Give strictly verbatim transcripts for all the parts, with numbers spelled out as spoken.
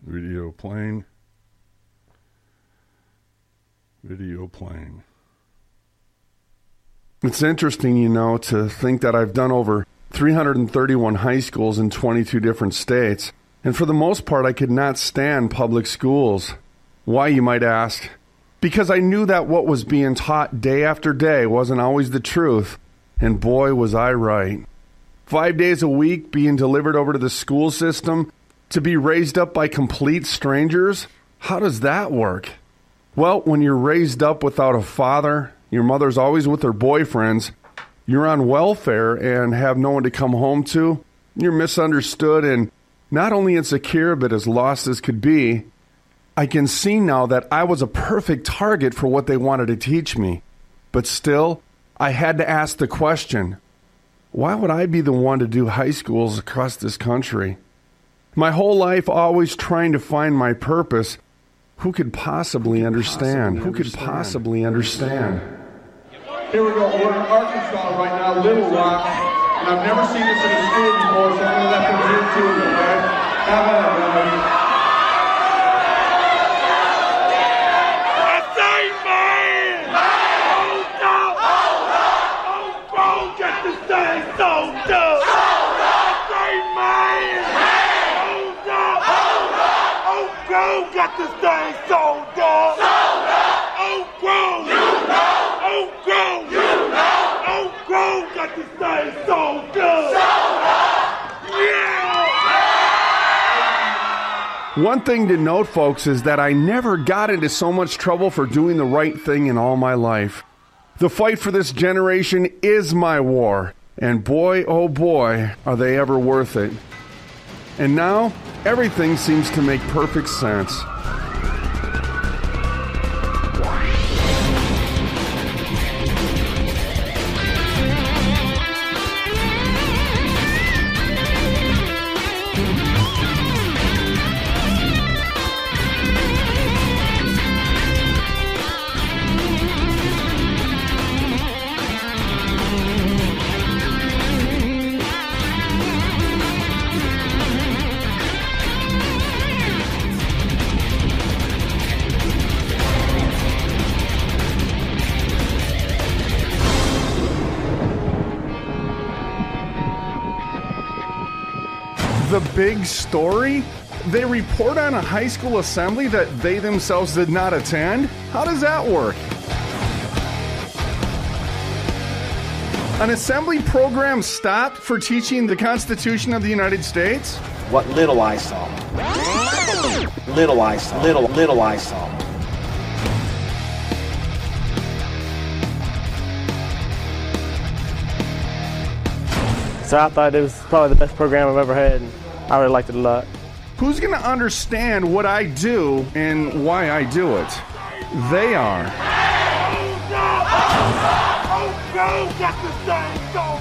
Video playing. Video playing. It's interesting, you know, to think that I've done over three hundred thirty-one high schools in twenty-two different states, and for the most part, I could not stand public schools. Why, you might ask? Because I knew that what was being taught day after day wasn't always the truth, and boy, was I right. Five days a week being delivered over to the school system to be raised up by complete strangers? How does that work? Well, when you're raised up without a father, your mother's always with her boyfriends, you're on welfare and have no one to come home to, you're misunderstood and not only insecure but as lost as could be, I can see now that I was a perfect target for what they wanted to teach me. But still, I had to ask the question, why would I be the one to do high schools across this country? My whole life always trying to find my purpose. Who could possibly understand? Who could possibly understand? Here we go. We're in Arkansas right now, Little Rock, and I've never seen this in a school before, so I'm going to let them do it to you, okay? How about it, everybody? I say, man! Hold up! Hold up! Oh, bro, got this thing sold up! Sold up! I say, man! Hold up! Hold up! Oh, bro, got this thing sold up! Sold up! Oh, bro! You know! Oh, bro! You know! Oh, bro, got this thing sold up! Sold up! Yeah! One thing to note, folks, is that I never got into so much trouble for doing the right thing in all my life. The fight for this generation is my war, and boy, oh boy, are they ever worth it. And now, everything seems to make perfect sense. The big story? They report on a high school assembly that they themselves did not attend? How does that work? An assembly program stopped for teaching the Constitution of the United States? What little I saw. Little I saw. Little, little I saw. So I thought it was probably the best program I've ever had, and I really liked it a lot. Who's going to understand what I do and why I do it? They are. Oh, bro, got this thing sold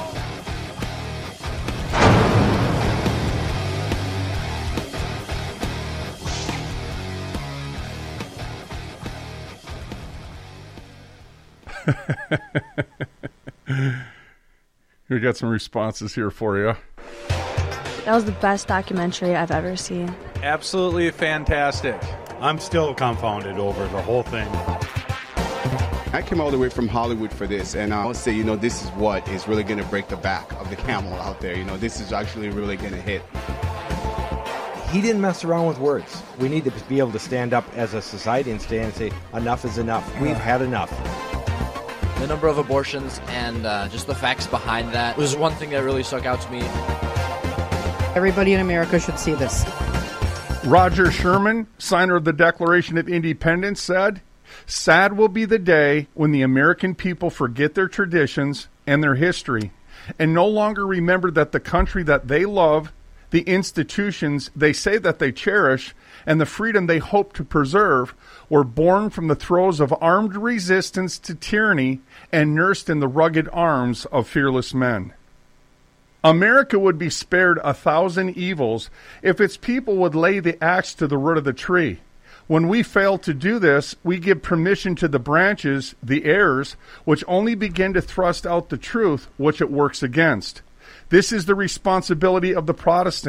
up. We got some responses here for you. That was the best documentary I've ever seen. Absolutely fantastic. I'm still confounded over the whole thing. I came all the way from Hollywood for this, and I would say, you know, this is what is really going to break the back of the camel out there. You know, this is actually really going to hit. He didn't mess around with words. We need to be able to stand up as a society and stand and say, enough is enough. We've had enough. The number of abortions and uh, just the facts behind that was one thing that really stuck out to me. Everybody in America should see this. Roger Sherman, signer of the Declaration of Independence, said, "Sad will be the day when the American people forget their traditions and their history and no longer remember that the country that they love, the institutions they say that they cherish, and the freedom they hope to preserve were born from the throes of armed resistance to tyranny and nursed in the rugged arms of fearless men. America would be spared a thousand evils if its people would lay the axe to the root of the tree. When we fail to do this, we give permission to the branches, the heirs, which only begin to thrust out the truth which it works against. This is the responsibility of the Protestants,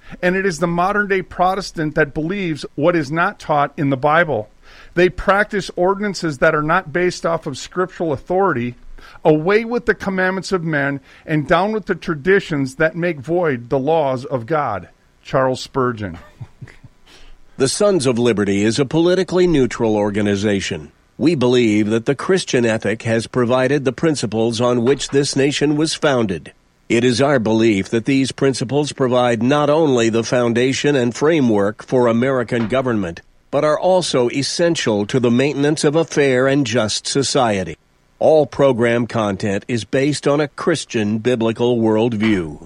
And it is the modern-day Protestant that believes what is not taught in the Bible. They practice ordinances that are not based off of scriptural authority, away with the commandments of men, and down with the traditions that make void the laws of God. Charles Spurgeon. The Sons of Liberty is a politically neutral organization. We believe that the Christian ethic has provided the principles on which this nation was founded. It is our belief that these principles provide not only the foundation and framework for American government, but are also essential to the maintenance of a fair and just society. All program content is based on a Christian biblical worldview.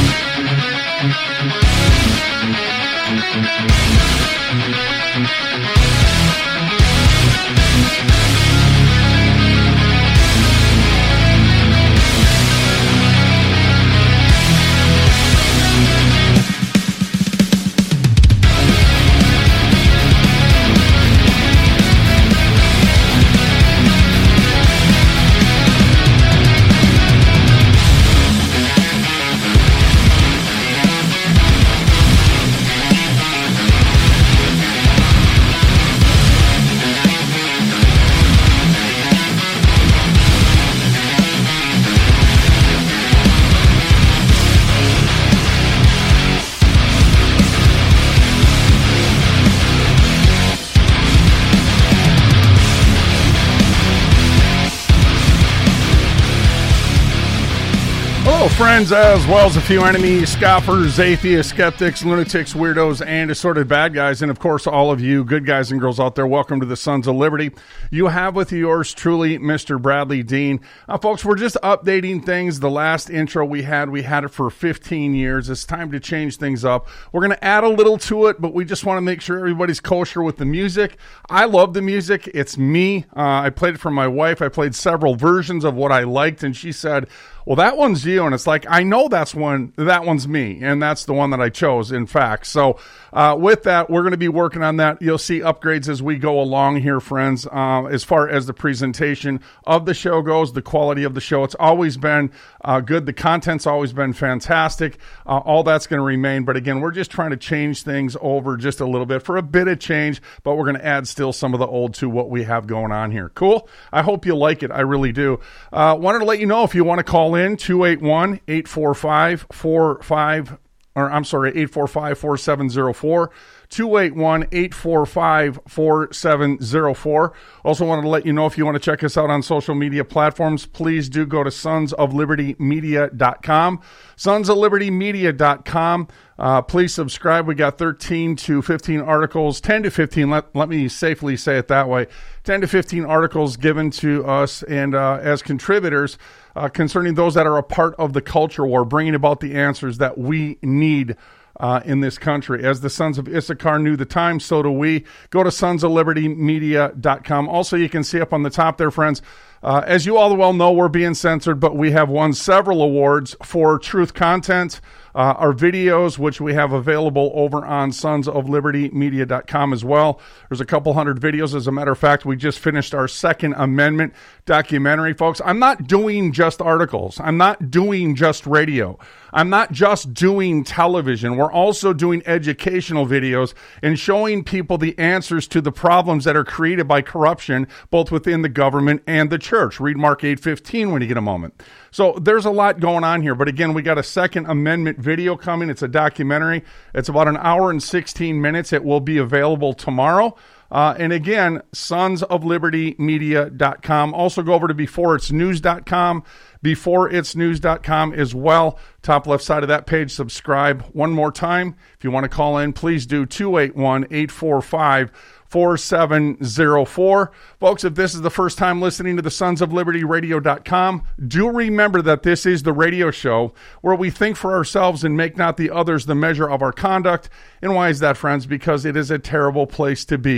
Friends, as well as a few enemies, scoffers, atheists, skeptics, lunatics, weirdos, and assorted bad guys, and of course all of you good guys and girls out there, welcome to the Sons of Liberty. You have with yours truly, Mister Bradley Dean. Uh, folks, we're just updating things. The last intro we had, we had it for fifteen years. It's time to change things up. We're going to add a little to it, but we just want to make sure everybody's kosher with the music. I love the music. It's me. Uh, I played it for my wife. I played several versions of what I liked, and she said, well, that one's you, and it's like, I know that's one, that one's me, and that's the one that I chose, in fact. So uh, with that, we're going to be working on that. You'll see upgrades as we go along here, friends, uh, as far as the presentation of the show goes, the quality of the show. It's always been uh, good. The content's always been fantastic. Uh, all that's going to remain, but again, we're just trying to change things over just a little bit for a bit of change, but we're going to add still some of the old to what we have going on here. Cool? I hope you like it. I really do. Uh, wanted to let you know if you want to call in, two eight one, eight four five, four five, or I'm sorry, eight four five, four seven zero four, two eight one, eight four five, four seven zero four. Also wanted to let you know if you want to check us out on social media platforms, please do go to sons of liberty media dot com, sons of liberty media dot com. Uh, please subscribe. We got thirteen to fifteen articles, ten to fifteen, let, let me safely say it that way, ten to fifteen articles given to us and uh, as contributors uh, concerning those that are a part of the culture war, bringing about the answers that we need Uh, in this country. As the Sons of Issachar knew the time, so do we. Go to sons of liberty media dot com. Also, you can see up on the top there, friends, uh, as you all well know, we're being censored, but we have won several awards for truth content. Uh, our videos, which we have available over on sons of liberty media dot com as well. There's a couple hundred videos. As a matter of fact, we just finished our Second Amendment documentary, folks. I'm not doing just articles. I'm not doing just radio. I'm not just doing television. We're also doing educational videos and showing people the answers to the problems that are created by corruption, both within the government and the church. Read Mark eight fifteen when you get a moment. So there's a lot going on here. But again, we got a Second Amendment video coming. It's a documentary. It's about an hour and sixteen minutes. It will be available tomorrow. Uh, and again, sons of liberty media dot com. Also go over to before it's news dot com, before it's news dot com as well. Top left side of that page, subscribe. One more time, if you want to call in, please do two eight one, eight four five, four seven zero four. Folks, if this is the first time listening to the sons of liberty radio dot com, do remember that this is the radio show where we think for ourselves and make not the others the measure of our conduct. And why is that, friends? Because it is a terrible place to be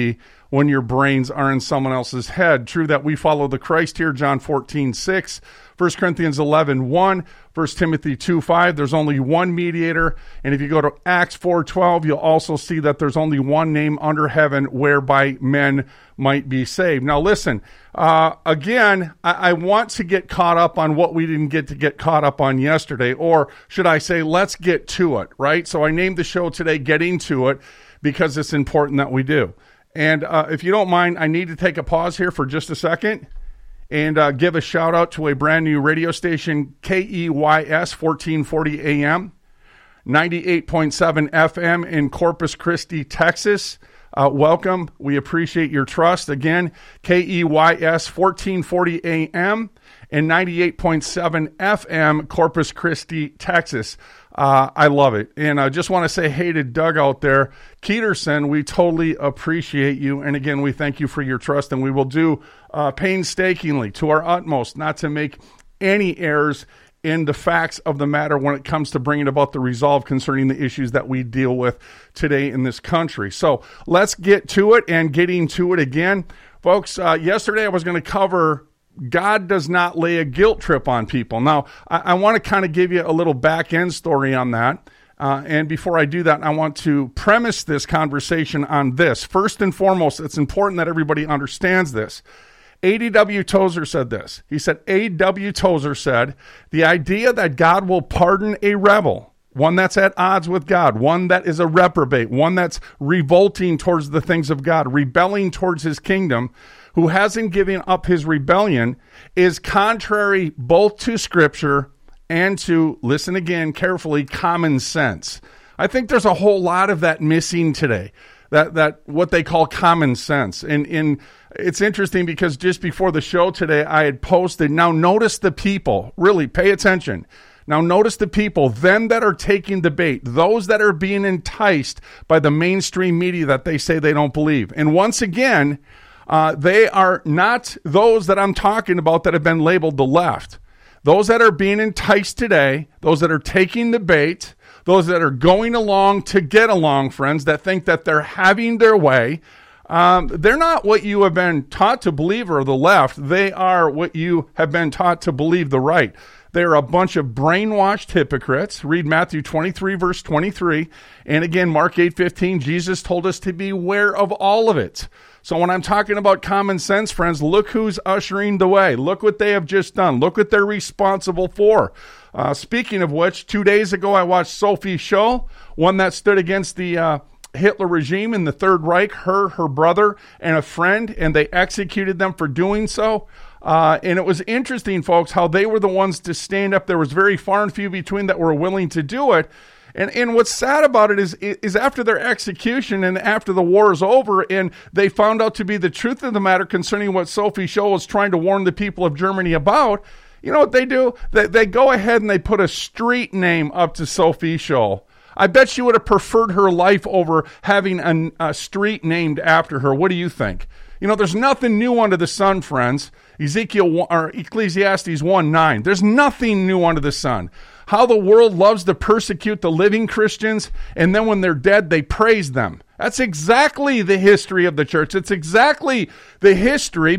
when your brains are in someone else's head. True that we follow the Christ here, John fourteen six, First Corinthians eleven one, First Timothy two five. There's only one mediator. And if you go to Acts four twelve, you'll also see that there's only one name under heaven whereby men might be saved. Now listen, uh, again, I, I want to get caught up on what we didn't get to get caught up on yesterday, or should I say, let's get to it, right? So I named the show today Getting to It because it's important that we do. And uh, if you don't mind, I need to take a pause here for just a second and uh, give a shout out to a brand new radio station, K E Y S fourteen forty A M, ninety-eight point seven F M in Corpus Christi, Texas. Uh, welcome. We appreciate your trust. Again, K E Y S fourteen forty A M and ninety-eight point seven F M, Corpus Christi, Texas. Uh, I love it. And I just want to say hey to Doug out there. Keterson, we totally appreciate you. And again, we thank you for your trust, and we will do uh, painstakingly to our utmost not to make any errors in the facts of the matter when it comes to bringing about the resolve concerning the issues that we deal with today in this country. So let's get to it and getting to it again. Folks, uh, yesterday I was going to cover God does not lay a guilt trip on people. Now, I, I want to kind of give you a little back end story on that. Uh, and before I do that, I want to premise this conversation on this. First and foremost, it's important that everybody understands this. A D W Tozer said this. He said, A W Tozer said, the idea that God will pardon a rebel, one that's at odds with God, one that is a reprobate, one that's revolting towards the things of God, rebelling towards his kingdom, who hasn't given up his rebellion, is contrary both to Scripture and to, listen again carefully, common sense. I think there's a whole lot of that missing today, that that what they call common sense. And in it's interesting because just before the show today, I had posted, now notice the people, really pay attention. Now notice the people, them that are taking the bait, those that are being enticed by the mainstream media that they say they don't believe. And once again, Uh, they are not those that I'm talking about that have been labeled the left. Those that are being enticed today, those that are taking the bait, those that are going along to get along, friends, that think that they're having their way, um, they're not what you have been taught to believe or the left. They are what you have been taught to believe the right. They're a bunch of brainwashed hypocrites. Read Matthew twenty-three, verse twenty-three. And again, Mark eight fifteen, Jesus told us to beware of all of it. So when I'm talking about common sense, friends, look who's ushering the way. Look what they have just done. Look what they're responsible for. Uh, speaking of which, two days ago, I watched Sophie Scholl, one that stood against the uh, Hitler regime in the Third Reich, her, her brother, and a friend, and they executed them for doing so. Uh, and it was interesting, folks, how they were the ones to stand up. There was very far and few between that were willing to do it. And and what's sad about it is is after their execution and after the war is over and they found out to be the truth of the matter concerning what Sophie Scholl was trying to warn the people of Germany about, you know what they do? They, they go ahead and they put a street name up to Sophie Scholl. I bet she would have preferred her life over having a, a street named after her. What do you think? You know, there's nothing new under the sun, friends. Ezekiel or Ecclesiastes one nine. There's nothing new under the sun. How the world loves to persecute the living Christians, and then when they're dead, they praise them. That's exactly the history of the church. It's exactly the history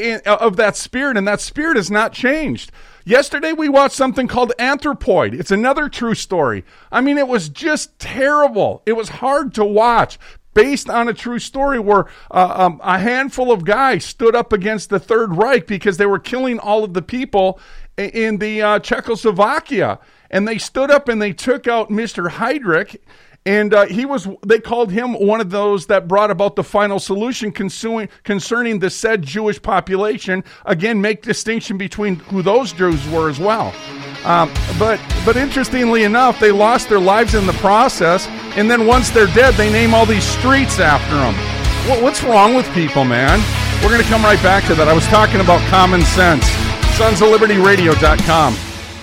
of that spirit, and that spirit has not changed. Yesterday, we watched something called Anthropoid. It's another true story. I mean, it was just terrible. It was hard to watch. Based on a true story where uh, um, a handful of guys stood up against the Third Reich because they were killing all of the people in the uh, Czechoslovakia. And they stood up and they took out Mister Heydrich. And uh, he was, they called him one of those that brought about the final solution concerning, concerning the said Jewish population. Again, make distinction between who those Jews were as well. Um, but but interestingly enough, they lost their lives in the process. And then once they're dead, they name all these streets after them. What, what's wrong with people, man? We're going to come right back to that. I was talking about common sense. sons of liberty radio dot com.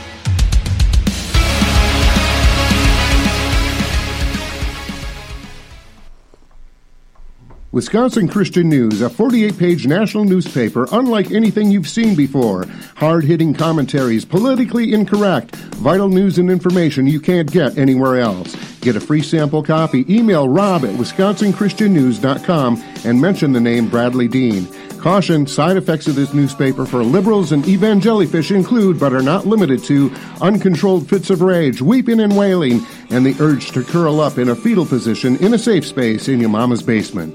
Wisconsin Christian News, a forty-eight page national newspaper unlike anything you've seen before. Hard-hitting commentaries, politically incorrect, vital news and information you can't get anywhere else. Get a free sample copy. Email rob at wisconsin christian news dot com and mention the name Bradley Dean. Caution, side effects of this newspaper for liberals and evangelifish include, but are not limited to, uncontrolled fits of rage, weeping and wailing, and the urge to curl up in a fetal position in a safe space in your mama's basement.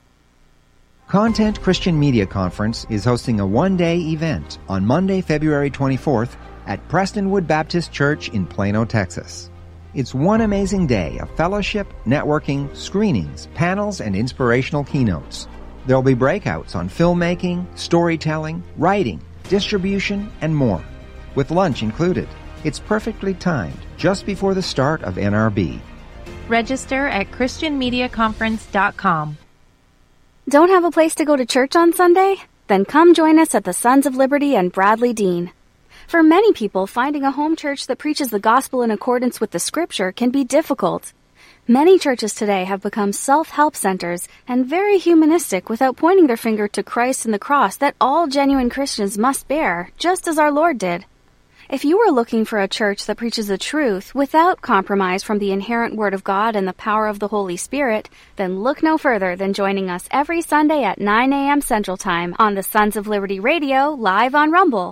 Content Christian Media Conference is hosting a one-day event on Monday, February twenty-fourth at Prestonwood Baptist Church in Plano, Texas. It's one amazing day of fellowship, networking, screenings, panels, and inspirational keynotes. There'll be breakouts on filmmaking, storytelling, writing, distribution, and more, with lunch included. It's perfectly timed, just before the start of N R B. Register at christian media conference dot com. Don't have a place to go to church on Sunday? Then come join us at the Sons of Liberty and Bradley Dean. For many people, finding a home church that preaches the gospel in accordance with the scripture can be difficult. Many churches today have become self-help centers and very humanistic without pointing their finger to Christ and the cross that all genuine Christians must bear, just as our Lord did. If you are looking for a church that preaches the truth without compromise from the inherent Word of God and the power of the Holy Spirit, then look no further than joining us every Sunday at nine a.m. Central Time on the Sons of Liberty Radio, live on Rumble.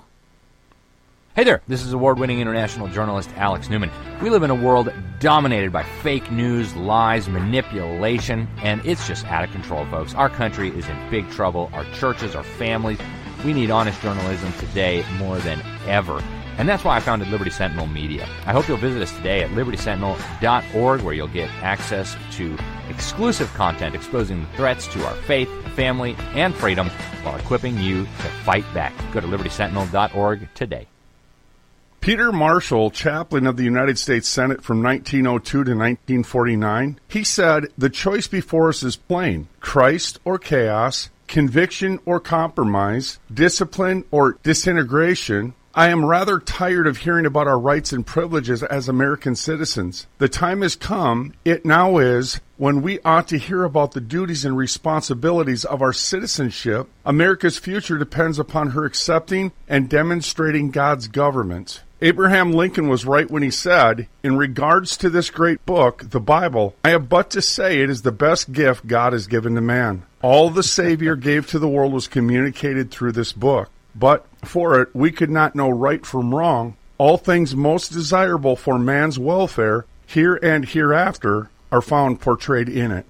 Hey there, this is award-winning international journalist Alex Newman. We live in a world dominated by fake news, lies, manipulation, and it's just out of control, folks. Our country is in big trouble. Our churches, our families, we need honest journalism today more than ever. And that's why I founded Liberty Sentinel Media. I hope you'll visit us today at liberty sentinel dot org, where you'll get access to exclusive content exposing the threats to our faith, family, and freedom while equipping you to fight back. Go to liberty sentinel dot org today. Peter Marshall, chaplain of the United States Senate from nineteen oh two to nineteen forty-nine, he said, "The choice before us is plain, Christ or chaos, conviction or compromise, discipline or disintegration. I am rather tired of hearing about our rights and privileges as American citizens. The time has come, it now is, when we ought to hear about the duties and responsibilities of our citizenship. America's future depends upon her accepting and demonstrating God's government." Abraham Lincoln was right when he said, "In regards to this great book, the Bible, I have but to say it is the best gift God has given to man. All the Savior gave to the world was communicated through this book. But for it, we could not know right from wrong. All things most desirable for man's welfare, here and hereafter, are found portrayed in it."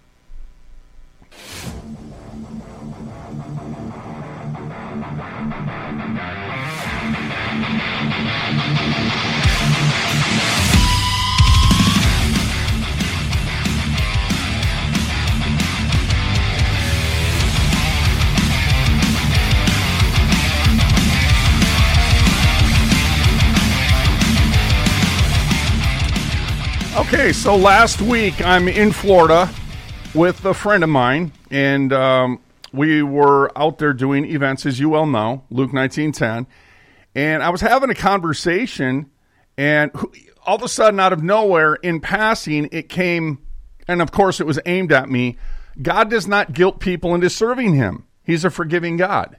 Okay, so last week I'm in Florida with a friend of mine, and um, we were out there doing events, as you well know, Luke nineteen ten, and I was having a conversation, and all of a sudden, out of nowhere, in passing, it came, and of course it was aimed at me, God does not guilt people into serving him. He's a forgiving God.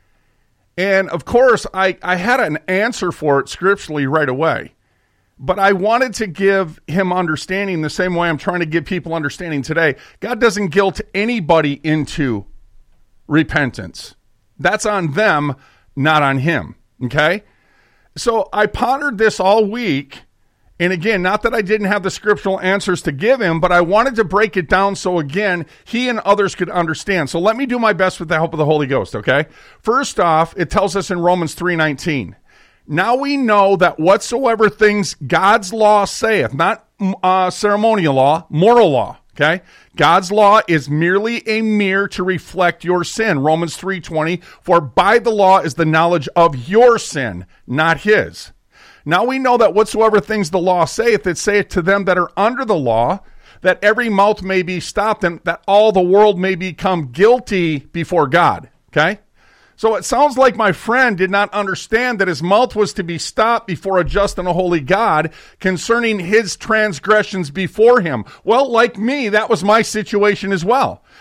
And of course, I, I had an answer for it scripturally right away. But I wanted to give him understanding the same way I'm trying to give people understanding today. God doesn't guilt anybody into repentance. That's on them, not on him. Okay? So I pondered this all week. And again, not that I didn't have the scriptural answers to give him, but I wanted to break it down so, again, he and others could understand. So let me do my best with the help of the Holy Ghost, okay? First off, it tells us in Romans three nineteen. Now we know that whatsoever things God's law saith, not uh, ceremonial law, moral law, okay? God's law is merely a mirror to reflect your sin. Romans three twenty, for by the law is the knowledge of your sin, not his. Now we know that whatsoever things the law saith, it saith to them that are under the law, that every mouth may be stopped and that all the world may become guilty before God, okay? So it sounds like my friend did not understand that his mouth was to be stopped before a just and a holy God concerning his transgressions before him. Well, like me, that was my situation as well.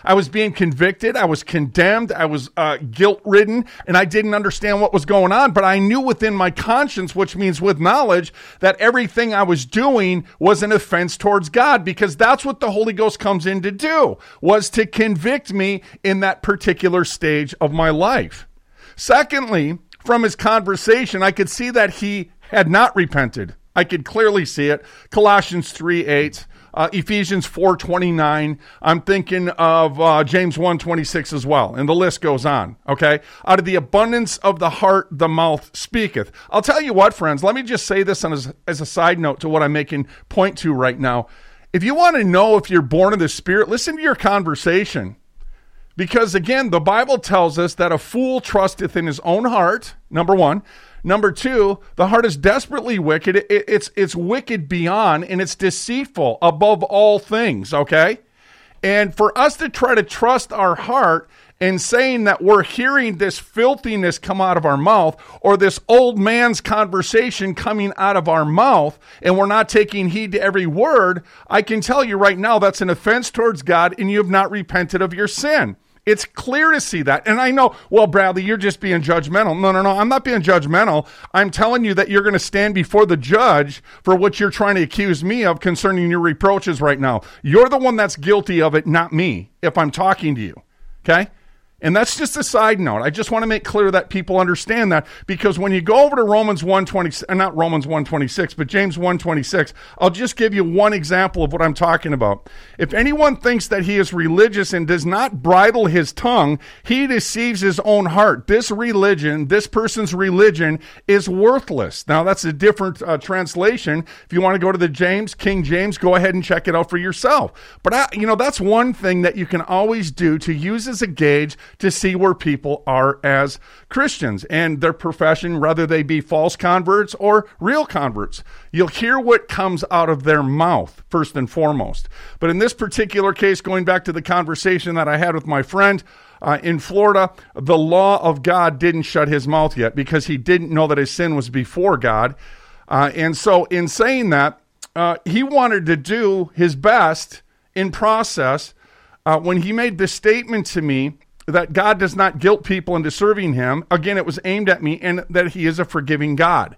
I was being convicted. I was condemned. I was uh, guilt-ridden, and I didn't understand what was going on. But I knew within my conscience, which means with knowledge, that everything I was doing was an offense towards God, because that's what the Holy Ghost comes in to do, was to convict me in that particular stage of my life. Secondly, from his conversation, I could see that he had not repented. I could clearly see it. Colossians three eight. Uh, Ephesians four twenty-nine. I'm thinking of uh, James one twenty-six as well, and the list goes on, okay? Out of the abundance of the heart, the mouth speaketh. I'll tell you what, friends, let me just say this as, as a side note to what I'm making point to right now. If you want to know if you're born of the Spirit, listen to your conversation. Because, again, the Bible tells us that a fool trusteth in his own heart, number one. Number two, the heart is desperately wicked. It, it's, it's wicked beyond, and it's deceitful above all things, okay? And for us to try to trust our heart in saying that we're hearing this filthiness come out of our mouth, or this old man's conversation coming out of our mouth, and we're not taking heed to every word, I can tell you right now that's an offense towards God, and you have not repented of your sin. It's clear to see that. And I know, well, Bradley, you're just being judgmental. No, no, no, I'm not being judgmental. I'm telling you that you're going to stand before the judge for what you're trying to accuse me of concerning your reproaches right now. You're the one that's guilty of it, not me, if I'm talking to you, okay? And that's just a side note. I just want to make clear that people understand that, because when you go over to Romans one twenty, not Romans one twenty-six, but James one twenty-six, I'll just give you one example of what I'm talking about. If anyone thinks that he is religious and does not bridle his tongue, he deceives his own heart. This religion, this person's religion, is worthless. Now, that's a different uh, translation. If you want to go to the James, King James, go ahead and check it out for yourself. But, I, you know, that's one thing that you can always do to use as a gauge to see where people are as Christians and their profession, whether they be false converts or real converts. You'll hear what comes out of their mouth, first and foremost. But in this particular case, going back to the conversation that I had with my friend uh, in Florida, the law of God didn't shut his mouth yet, because he didn't know that his sin was before God. Uh, and so in saying that, uh, he wanted to do his best in process uh, when he made this statement to me that God does not guilt people into serving him. Again, it was aimed at me, and that he is a forgiving God.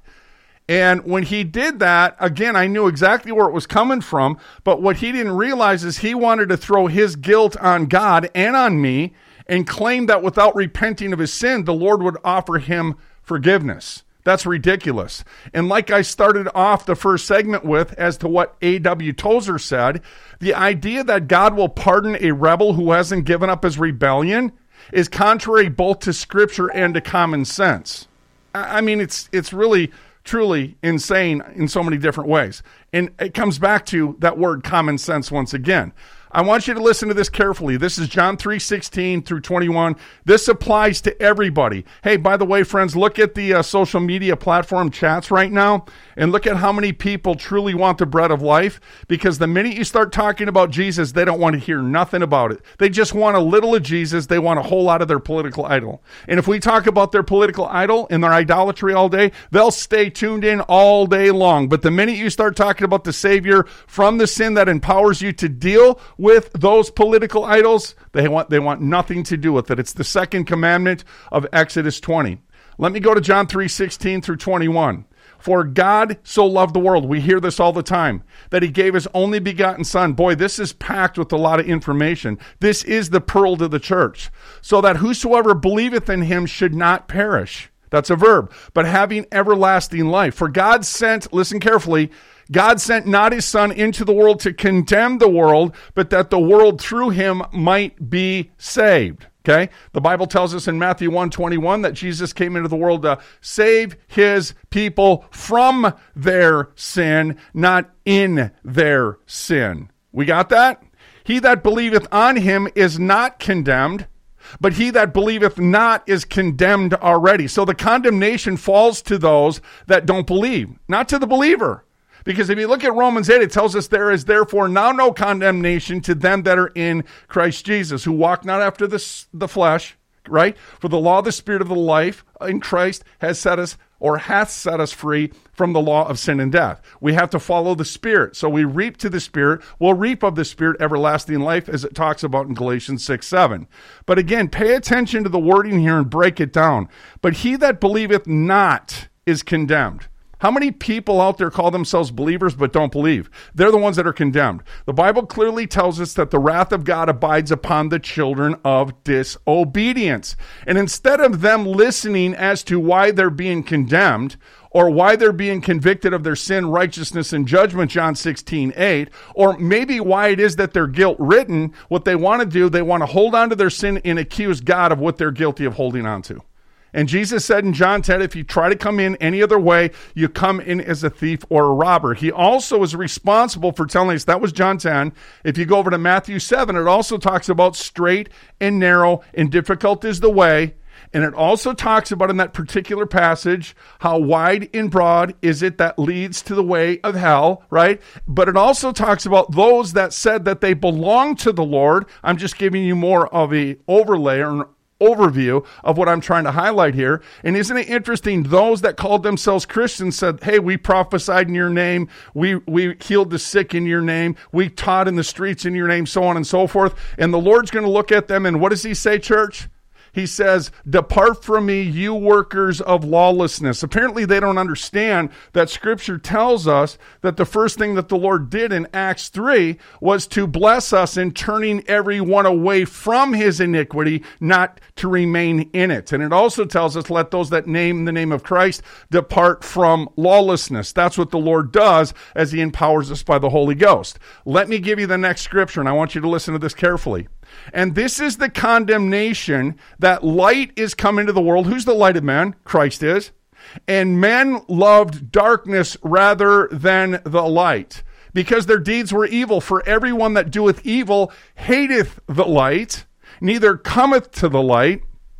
And when he did that, again, I knew exactly where it was coming from, but what he didn't realize is he wanted to throw his guilt on God and on me, and claim that without repenting of his sin, the Lord would offer him forgiveness. That's ridiculous. And like I started off the first segment with, as to what A W Tozer said, the idea that God will pardon a rebel who hasn't given up his rebellion is contrary both to Scripture and to common sense. I mean, it's it's really, truly insane in so many different ways. And it comes back to that word common sense once again. I want you to listen to this carefully. This is John three sixteen through twenty-one. This applies to everybody. Hey, by the way, friends, look at the uh, social media platform chats right now, and look at how many people truly want the bread of life, because the minute you start talking about Jesus, they don't want to hear nothing about it. They just want a little of Jesus. They want a whole lot of their political idol. And if we talk about their political idol and their idolatry all day, they'll stay tuned in all day long. But the minute you start talking about the Savior from the sin that empowers you to deal with those political idols, they want they want nothing to do with it. It's the second commandment of Exodus twenty. Let me go to John three sixteen through twenty-one. For God so loved the world, we hear this all the time, that he gave his only begotten son. Boy, this is packed with a lot of information. This is the pearl to the church. So that whosoever believeth in him should not perish. That's a verb. But having everlasting life. For God sent, listen carefully, God sent not his son into the world to condemn the world, but that the world through him might be saved. Okay? The Bible tells us in Matthew one twenty-one that Jesus came into the world to save his people from their sin, not in their sin. We got that? He that believeth on him is not condemned, but he that believeth not is condemned already. So the condemnation falls to those that don't believe, not to the believer. Because if you look at Romans eight, it tells us there is therefore now no condemnation to them that are in Christ Jesus, who walk not after the, the flesh, right? For the law of the Spirit of the life in Christ has set us, or hath set us free from the law of sin and death. We have to follow the Spirit. So we reap to the Spirit, we'll reap of the Spirit everlasting life, as it talks about in Galatians six seven. But again, pay attention to the wording here and break it down. But he that believeth not is condemned. How many people out there call themselves believers but don't believe? They're the ones that are condemned. The Bible clearly tells us that the wrath of God abides upon the children of disobedience. And instead of them listening as to why they're being condemned, or why they're being convicted of their sin, righteousness, and judgment, John sixteen eight, or maybe why it is that they're guilt-ridden, what they want to do, they want to hold on to their sin and accuse God of what they're guilty of holding on to. And Jesus said in John ten, if you try to come in any other way, you come in as a thief or a robber. He also is responsible for telling us, that was John ten. If you go over to Matthew seven, it also talks about straight and narrow and difficult is the way. And it also talks about in that particular passage how wide and broad is it that leads to the way of hell, right? But it also talks about those that said that they belong to the Lord. I'm just giving you more of a overlay or an overview of what I'm trying to highlight here. And isn't it interesting? Those that called themselves Christians said, hey, we prophesied in your name. We, we healed the sick in your name. We taught in the streets in your name, so on and so forth. And the Lord's going to look at them. And what does he say, church? He says, depart from me, you workers of lawlessness. Apparently, they don't understand that Scripture tells us that the first thing that the Lord did in Acts three was to bless us in turning everyone away from his iniquity, not to remain in it. And it also tells us, let those that name the name of Christ depart from lawlessness. That's what the Lord does as he empowers us by the Holy Ghost. Let me give you the next scripture, and I want you to listen to this carefully. And this is the condemnation that light is come into the world. Who's the light of men? Christ is. And men loved darkness rather than the light, because their deeds were evil. For everyone that doeth evil hateth the light, neither cometh to the light,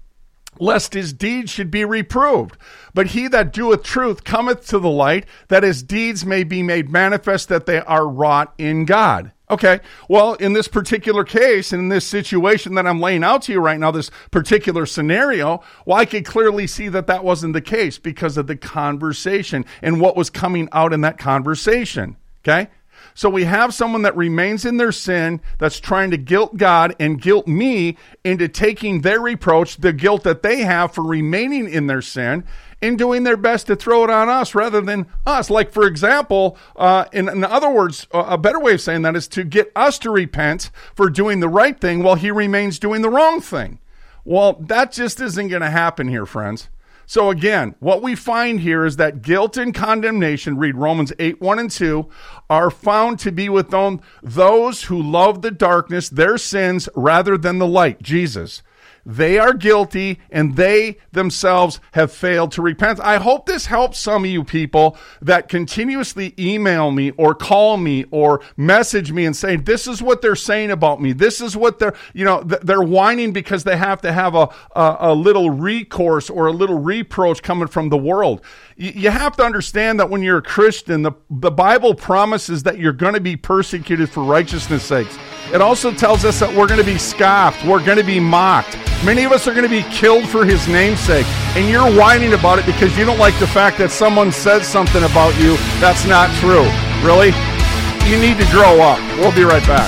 lest his deeds should be reproved. But he that doeth truth cometh to the light, that his deeds may be made manifest, that they are wrought in God. Okay, well, in this particular case, in this situation that I'm laying out to you right now, this particular scenario, well, I could clearly see that that wasn't the case because of the conversation and what was coming out in that conversation, okay? So we have someone that remains in their sin, that's trying to guilt God and guilt me into taking their reproach, the guilt that they have for remaining in their sin, and doing their best to throw it on us rather than us. Like, for example, uh, in, in other words, a better way of saying that is to get us to repent for doing the right thing while he remains doing the wrong thing. Well, that just isn't going to happen here, friends. So again, what we find here is that guilt and condemnation, read Romans eight, one and two, are found to be with those who love the darkness, their sins, rather than the light, Jesus. They are guilty, and they themselves have failed to repent. I hope this helps some of you people that continuously email me or call me or message me and say, this is what they're saying about me. This is what they're, you know, they're whining because they have to have a, a, a little recourse or a little reproach coming from the world. You have to understand that when you're a Christian, the, the Bible promises that you're going to be persecuted for righteousness' sakes. It also tells us that we're going to be scoffed. We're going to be mocked. Many of us are going to be killed for his name's sake. And you're whining about it because you don't like the fact that someone says something about you that's not true. Really? You need to grow up. We'll be right back.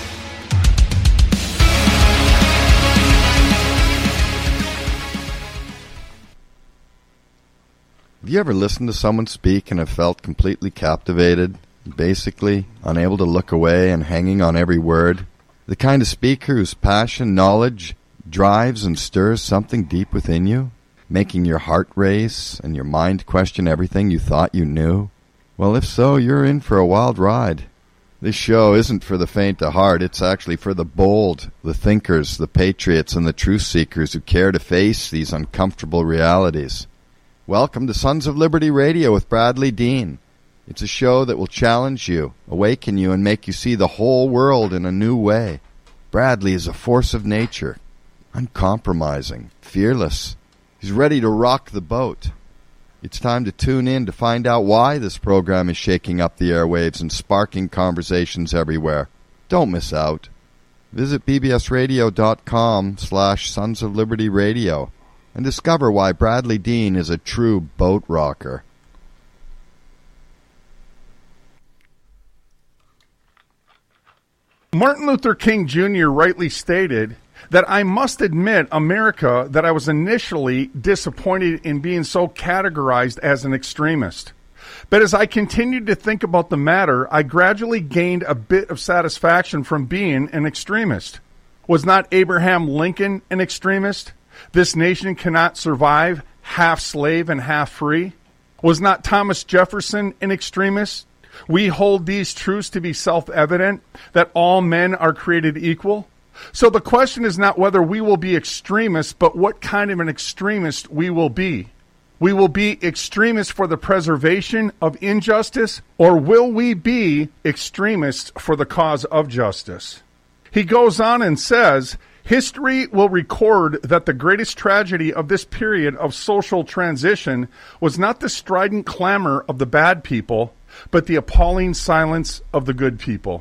Have you ever listened to someone speak and have felt completely captivated, basically unable to look away and hanging on every word? The kind of speaker whose passion, knowledge, drives and stirs something deep within you, making your heart race and your mind question everything you thought you knew? Well, if so, you're in for a wild ride. This show isn't for the faint of heart. It's actually for the bold, the thinkers, the patriots, and the truth seekers who care to face these uncomfortable realities. Welcome to Sons of Liberty Radio with Bradley Dean. It's a show that will challenge you, awaken you, and make you see the whole world in a new way. Bradley is a force of nature, uncompromising, fearless. He's ready to rock the boat. It's time to tune in to find out why this program is shaking up the airwaves and sparking conversations everywhere. Don't miss out. Visit bbsradio.com slash Sons of Liberty Radio. and discover why Bradley Dean is a true boat rocker. Martin Luther King Junior rightly stated that I must admit, America, that I was initially disappointed in being so categorized as an extremist. But as I continued to think about the matter, I gradually gained a bit of satisfaction from being an extremist. Was not Abraham Lincoln an extremist? This nation cannot survive half slave and half free. Was not Thomas Jefferson an extremist? We hold these truths to be self-evident, that all men are created equal. So the question is not whether we will be extremists, but what kind of an extremist we will be. We will be extremists for the preservation of injustice, or will we be extremists for the cause of justice? He goes on and says, history will record that the greatest tragedy of this period of social transition was not the strident clamor of the bad people, but the appalling silence of the good people.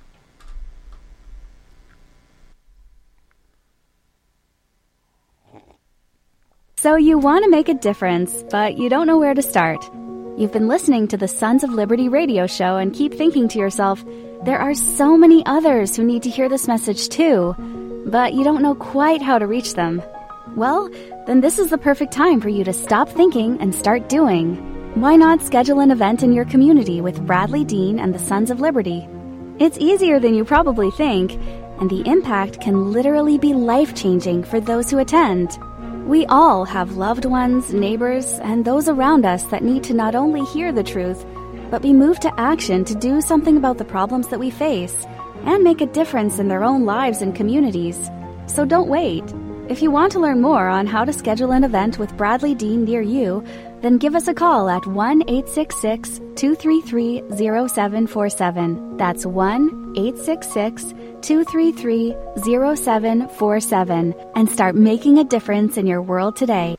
So you want to make a difference, but you don't know where to start. You've been listening to the Sons of Liberty radio show and keep thinking to yourself, there are so many others who need to hear this message too, but you don't know quite how to reach them. Well, then this is the perfect time for you to stop thinking and start doing. Why not schedule an event in your community with Bradley Dean and the Sons of Liberty? It's easier than you probably think, and the impact can literally be life-changing for those who attend. We all have loved ones, neighbors, and those around us that need to not only hear the truth, but be moved to action to do something about the problems that we face and make a difference in their own lives and communities. So don't wait. If you want to learn more on how to schedule an event with Bradley Dean near you, then give us a call at one eight six six, two three three, zero seven four seven. That's one eight six six, two three three, zero seven four seven and start making a difference in your world today.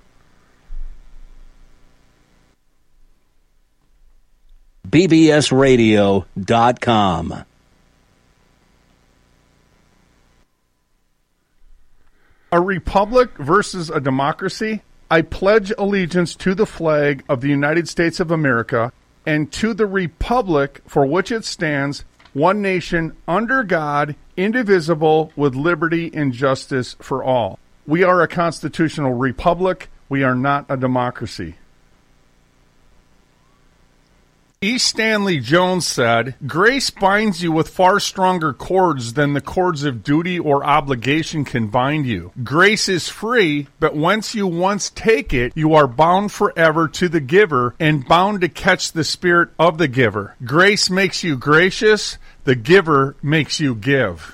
B B S radio dot com. A republic versus a democracy? I pledge allegiance to the flag of the United States of America and to the republic for which it stands, one nation, under God, indivisible, with liberty and justice for all. We are a constitutional republic. We are not a democracy. E. Stanley Jones said, grace binds you with far stronger cords than the cords of duty or obligation can bind you. Grace is free, but once you once take it, you are bound forever to the giver and bound to catch the spirit of the giver. Grace makes you gracious. The giver makes you give.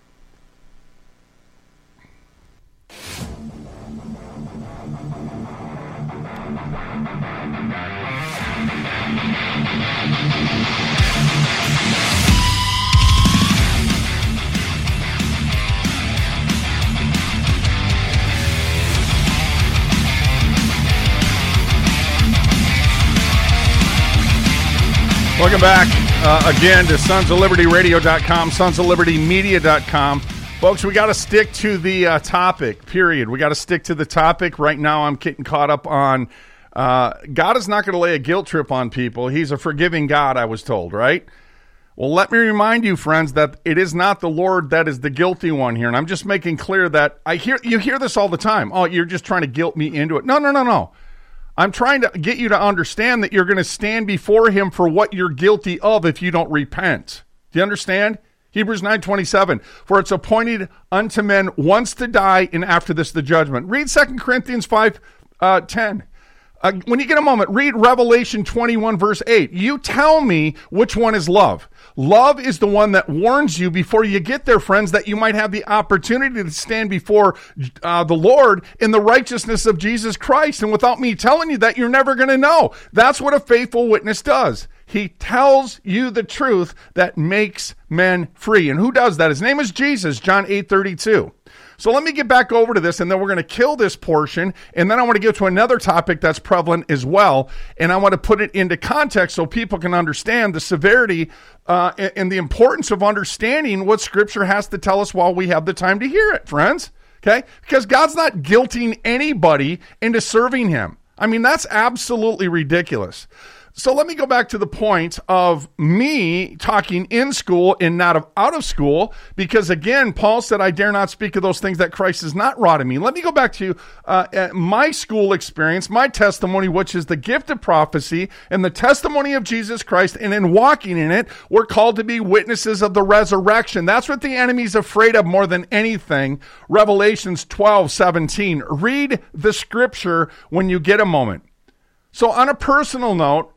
Welcome back uh, again to Sons of Liberty radio dot com, Sons of Liberty media dot com. Folks, we got to stick to the uh, topic, period. We got to stick to the topic. Right now I'm getting caught up on uh, God is not going to lay a guilt trip on people. He's a forgiving God, I was told, right? Well, let me remind you, friends, that it is not the Lord that is the guilty one here. And I'm just making clear that I hear you hear this all the time. Oh, you're just trying to guilt me into it. No, no, no, no. I'm trying to get you to understand that you're going to stand before him for what you're guilty of if you don't repent. Do you understand? Hebrews nine twenty-seven, for it's appointed unto men once to die, and after this the judgment. Read Second Corinthians five ten. Uh, when you get a moment, read Revelation twenty-one, verse eight. You tell me which one is love. Love is the one that warns you before you get there, friends, that you might have the opportunity to stand before uh, the Lord in the righteousness of Jesus Christ. And without me telling you that, you're never going to know. That's what a faithful witness does. He tells you the truth that makes men free. And who does that? His name is Jesus, John eight thirty-two. So let me get back over to this, and then we're going to kill this portion, and then I want to get to another topic that's prevalent as well, and I want to put it into context so people can understand the severity uh, and the importance of understanding what Scripture has to tell us while we have the time to hear it, friends. Okay? Because God's not guilting anybody into serving him. I mean, that's absolutely ridiculous. So let me go back to the point of me talking in school and not of out of school, because again, Paul said, I dare not speak of those things that Christ has not wrought in me. Let me go back to uh, my school experience, my testimony, which is the gift of prophecy and the testimony of Jesus Christ. And in walking in it, we're called to be witnesses of the resurrection. That's what the enemy's afraid of more than anything. Revelations twelve seventeen. Read the scripture when you get a moment. So on a personal note,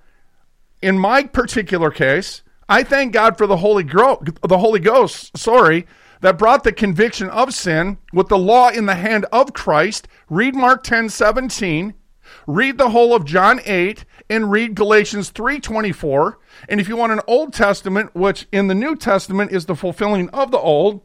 in my particular case, I thank God for the Holy Gro- the Holy Ghost, sorry, that brought the conviction of sin with the law in the hand of Christ. Read Mark ten seventeen, read the whole of John eight, and read Galatians three twenty-four. And if you want an Old Testament, which in the New Testament is the fulfilling of the Old,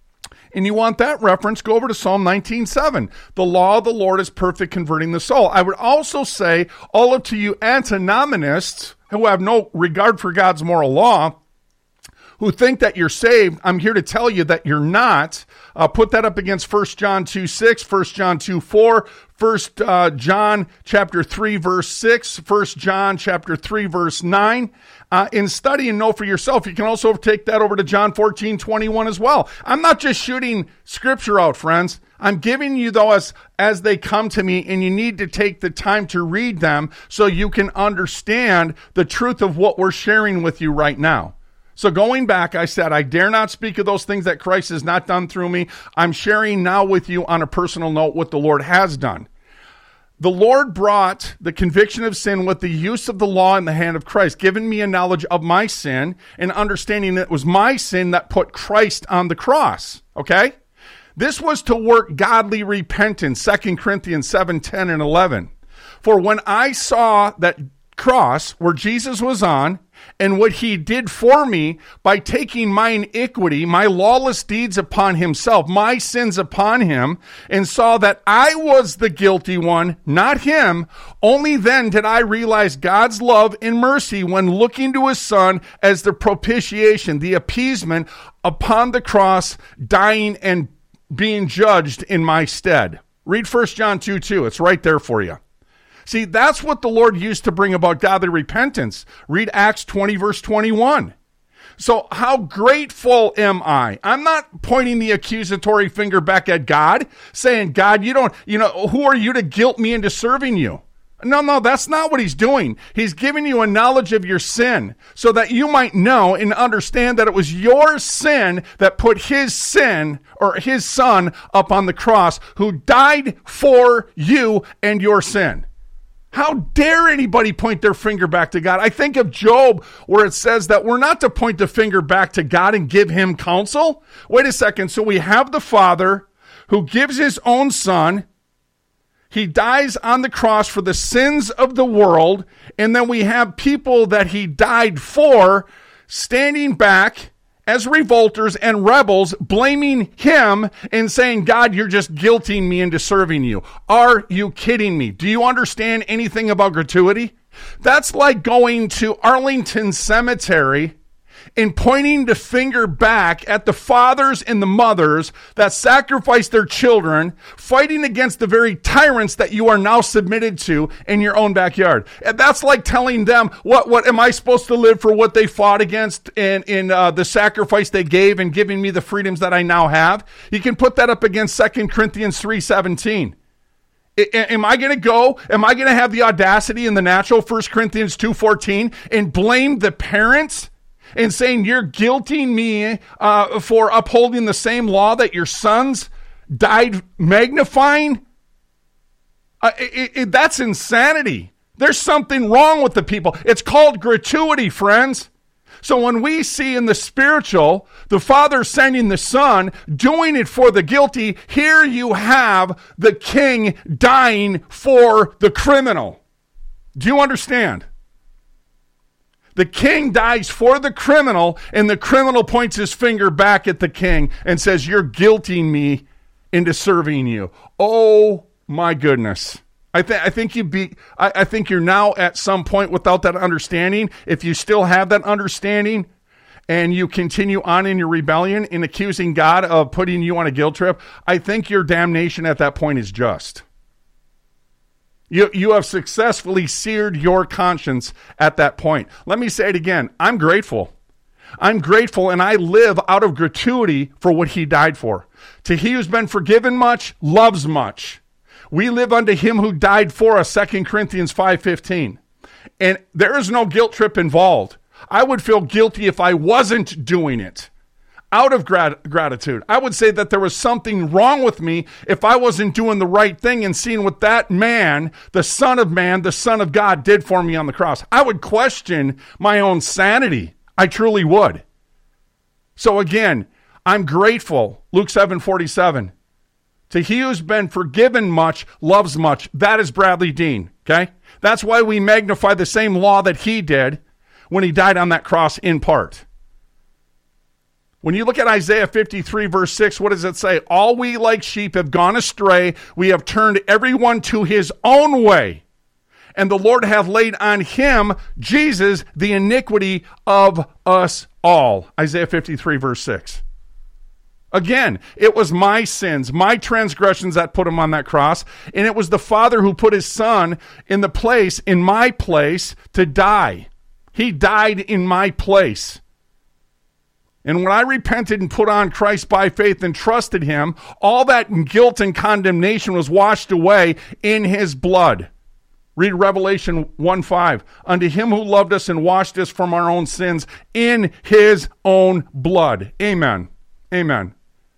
and you want that reference, go over to Psalm nineteen seven. The law of the Lord is perfect, converting the soul. I would also say, all of to you antinomianists who have no regard for God's moral law, who think that you're saved, I'm here to tell you that you're not. Uh, put that up against First John two six, First John two four, First uh, John chapter three, verse six, First John chapter three, verse nine. Uh, and study and know for yourself. You can also take that over to John fourteen twenty-one as well. I'm not just shooting scripture out, friends. I'm giving you those as they come to me, and you need to take the time to read them so you can understand the truth of what we're sharing with you right now. So going back, I said, I dare not speak of those things that Christ has not done through me. I'm sharing now with you on a personal note what the Lord has done. The Lord brought the conviction of sin with the use of the law in the hand of Christ, giving me a knowledge of my sin and understanding that it was my sin that put Christ on the cross. Okay? This was to work godly repentance, Second Corinthians seven, ten, and eleven. For when I saw that cross where Jesus was on, and what he did for me by taking my iniquity, my lawless deeds upon himself, my sins upon him, and saw that I was the guilty one, not him, only then did I realize God's love and mercy when looking to his son as the propitiation, the appeasement upon the cross, dying and being judged in my stead. Read First John two two. It's right there for you. See, that's what the Lord used to bring about godly repentance. Read Acts twenty, verse twenty-one. So how grateful am I? I'm not pointing the accusatory finger back at God, saying, God, you don't, you know, who are you to guilt me into serving you? No, no, that's not what he's doing. He's giving you a knowledge of your sin so that you might know and understand that it was your sin that put his sin or his son up on the cross, who died for you and your sin. How dare anybody point their finger back to God? I think of Job, where it says that we're not to point the finger back to God and give him counsel. Wait a second. So we have the Father who gives his own son. He dies on the cross for the sins of the world. And then we have people that he died for standing back as revolters and rebels, blaming him and saying, God, you're just guilting me into serving you. Are you kidding me? Do you understand anything about gratuity? That's like going to Arlington Cemetery and pointing the finger back at the fathers and the mothers that sacrificed their children, fighting against the very tyrants that you are now submitted to in your own backyard. And that's like telling them, what, what am I supposed to live for what they fought against in, in uh, the sacrifice they gave and giving me the freedoms that I now have? You can put that up against Second Corinthians three seventeen. Am I going to go, am I going to have the audacity in the natural, First Corinthians two fourteen, and blame the parents and saying you're guilting me uh, for upholding the same law that your sons died magnifying? Uh, it, it, that's insanity. There's something wrong with the people. It's called gratuity, friends. So when we see in the spiritual, the Father sending the Son, doing it for the guilty, here you have the King dying for the criminal. Do you understand? The king dies for the criminal, and the criminal points his finger back at the king and says, you're guilting me into serving you. Oh, my goodness. I, th- I think you be. I-, I think you're now at some point without that understanding. If you still have that understanding, and you continue on in your rebellion in accusing God of putting you on a guilt trip, I think your damnation at that point is just. You, you have successfully seared your conscience at that point. Let me say it again. I'm grateful. I'm grateful, and I live out of gratuity for what he died for. To he who's been forgiven much, loves much. We live unto him who died for us, Second Corinthians five fifteen. And there is no guilt trip involved. I would feel guilty if I wasn't doing it out of grat- gratitude. I would say that there was something wrong with me if I wasn't doing the right thing and seeing what that man, the Son of Man, the Son of God, did for me on the cross. I would question my own sanity. I truly would. So again, I'm grateful. Luke seven forty-seven. To he who's been forgiven much, loves much. That is Bradley Dean, okay? That's why we magnify the same law that he did when he died on that cross in part. When you look at Isaiah fifty-three, verse six, what does it say? All we like sheep have gone astray. We have turned everyone to his own way. And the Lord hath laid on him, Jesus, the iniquity of us all. Isaiah fifty-three, verse six. Again, it was my sins, my transgressions that put him on that cross. And it was the Father who put his Son in the place, in my place, to die. He died in my place. And when I repented and put on Christ by faith and trusted him, all that guilt and condemnation was washed away in his blood. Read Revelation one five. Unto him who loved us and washed us from our own sins in his own blood. Amen. Amen.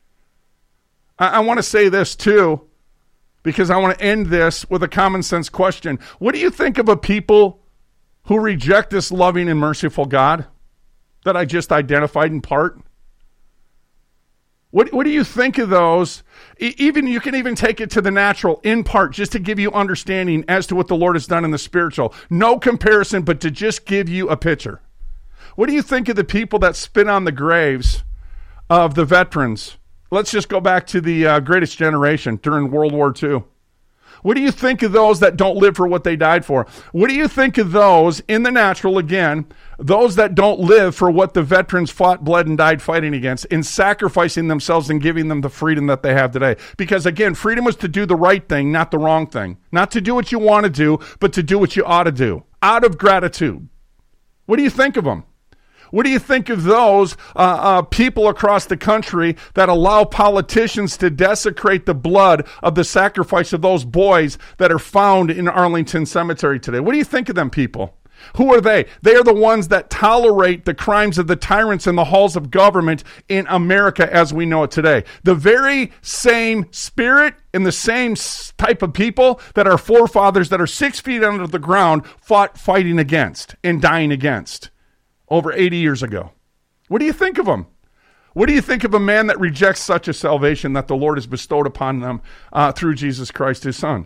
I, I want to say this too, because I want to end this with a common sense question. What do you think of a people who reject this loving and merciful God that I just identified in part? What, what do you think of those? E- even you can even take it to the natural in part, just to give you understanding as to what the Lord has done in the spiritual. No comparison, but to just give you a picture. What do you think of the people that spit on the graves of the veterans? Let's just go back to the uh, Greatest Generation during World War Two. What do you think of those that don't live for what they died for? What do you think of those in the natural, again, those that don't live for what the veterans fought, bled, and died fighting against, in sacrificing themselves and giving them the freedom that they have today? Because, again, freedom was to do the right thing, not the wrong thing. Not to do what you want to do, but to do what you ought to do, out of gratitude. What do you think of them? What do you think of those uh, uh, people across the country that allow politicians to desecrate the blood of the sacrifice of those boys that are found in Arlington Cemetery today? What do you think of them people? Who are they? They are the ones that tolerate the crimes of the tyrants in the halls of government in America as we know it today. The very same spirit and the same type of people that our forefathers that are six feet under the ground fought fighting against and dying against over eighty years ago. What do you think of them? What do you think of a man that rejects such a salvation that the Lord has bestowed upon them uh, through Jesus Christ, his Son?